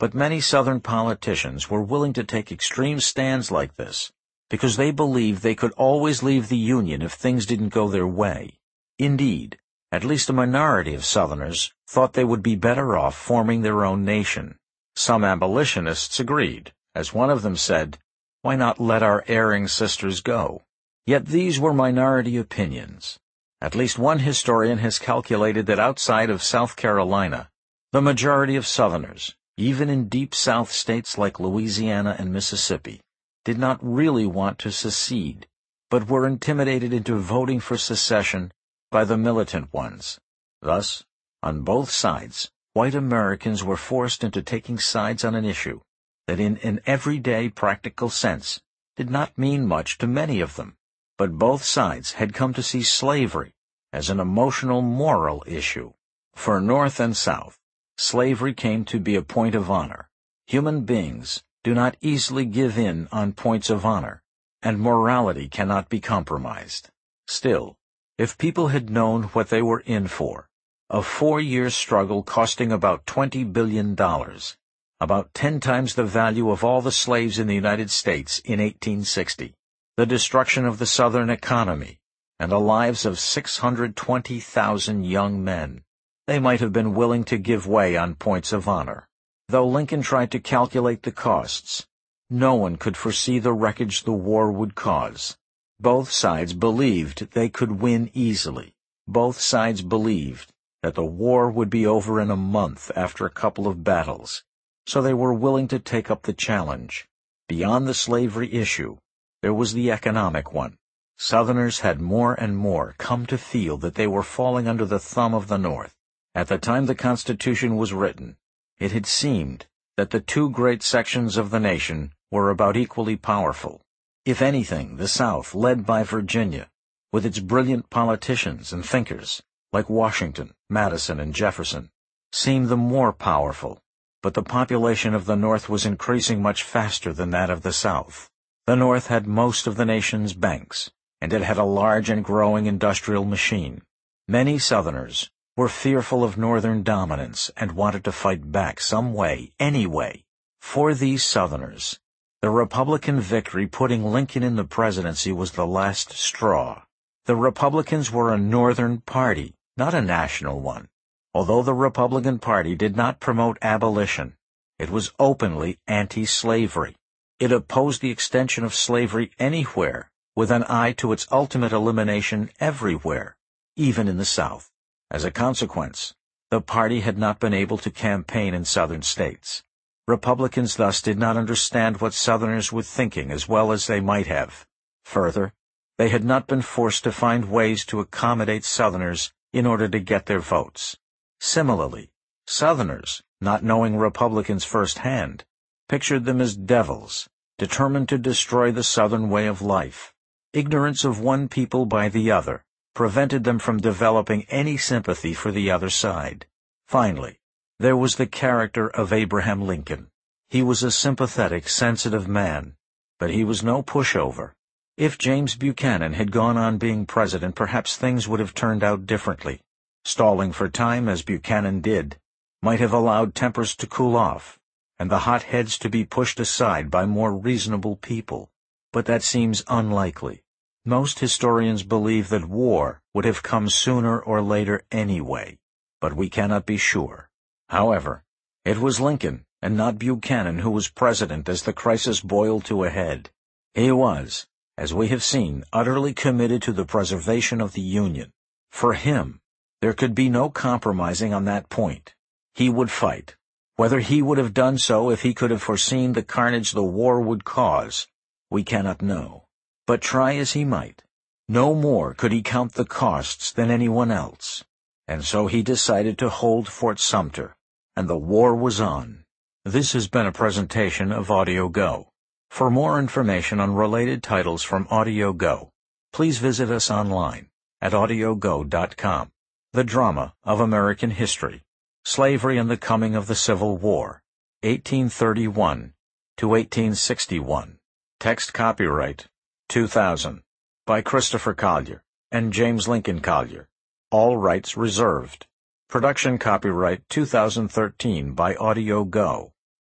But many Southern politicians were willing to take extreme stands like this because they believed they could always leave the Union if things didn't go their way. Indeed, at least a minority of Southerners thought they would be better off forming their own nation. Some abolitionists agreed, as one of them said, "Why not let our erring sisters go?" Yet these were minority opinions. At least one historian has calculated that outside of South Carolina, the majority of Southerners, even in deep South states like Louisiana and Mississippi, did not really want to secede, but were intimidated into voting for secession by the militant ones. Thus, on both sides, white Americans were forced into taking sides on an issue that in an everyday practical sense did not mean much to many of them. But both sides had come to see slavery as an emotional, moral issue. For North and South, slavery came to be a point of honor. Human beings do not easily give in on points of honor, and morality cannot be compromised. Still, if people had known what they were in for, a four-year struggle costing about twenty billion dollars, about ten times the value of all the slaves in the United States in eighteen sixty, the destruction of the Southern economy, and the lives of six hundred twenty thousand young men, they might have been willing to give way on points of honor. Though Lincoln tried to calculate the costs, no one could foresee the wreckage the war would cause. Both sides believed they could win easily. Both sides believed that the war would be over in a month after a couple of battles, so they were willing to take up the challenge. Beyond the slavery issue, there was the economic one. Southerners had more and more come to feel that they were falling under the thumb of the North. At the time the Constitution was written, it had seemed that the two great sections of the nation were about equally powerful. If anything, the South, led by Virginia, with its brilliant politicians and thinkers, like Washington, Madison, and Jefferson, seemed the more powerful. But the population of the North was increasing much faster than that of the South. The North had most of the nation's banks, and it had a large and growing industrial machine. Many Southerners were fearful of Northern dominance and wanted to fight back some way, any way. For these Southerners, the Republican victory putting Lincoln in the presidency was the last straw. The Republicans were a Northern party, not a national one. Although the Republican Party did not promote abolition, it was openly anti-slavery. It opposed the extension of slavery anywhere, with an eye to its ultimate elimination everywhere, even in the South. As a consequence, the party had not been able to campaign in Southern states. Republicans thus did not understand what Southerners were thinking as well as they might have. Further, they had not been forced to find ways to accommodate Southerners in order to get their votes. Similarly, Southerners, not knowing Republicans firsthand, pictured them as devils, determined to destroy the Southern way of life. Ignorance of one people by the other prevented them from developing any sympathy for the other side. Finally, there was the character of Abraham Lincoln. He was a sympathetic, sensitive man, but he was no pushover. If James Buchanan had gone on being president, perhaps things would have turned out differently. Stalling for time, as Buchanan did, might have allowed tempers to cool off, and the hot heads to be pushed aside by more reasonable people. But that seems unlikely. Most historians believe that war would have come sooner or later anyway, but we cannot be sure. However, it was Lincoln and not Buchanan who was president as the crisis boiled to a head. He was, as we have seen, utterly committed to the preservation of the Union. For him, there could be no compromising on that point. He would fight. Whether he would have done so if he could have foreseen the carnage the war would cause, we cannot know. But try as he might, no more could he count the costs than anyone else. And so he decided to hold Fort Sumter, and the war was on. This has been a presentation of Audio Go. For more information on related titles from Audio Go, please visit us online at audio go dot com. The Drama of American History, Slavery and the Coming of the Civil War, eighteen thirty-one to eighteen sixty-one. Text copyright two thousand by Christopher Collier and James Lincoln Collier. All rights reserved. Production copyright two thousand thirteen by Audio Go.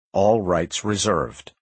All rights reserved.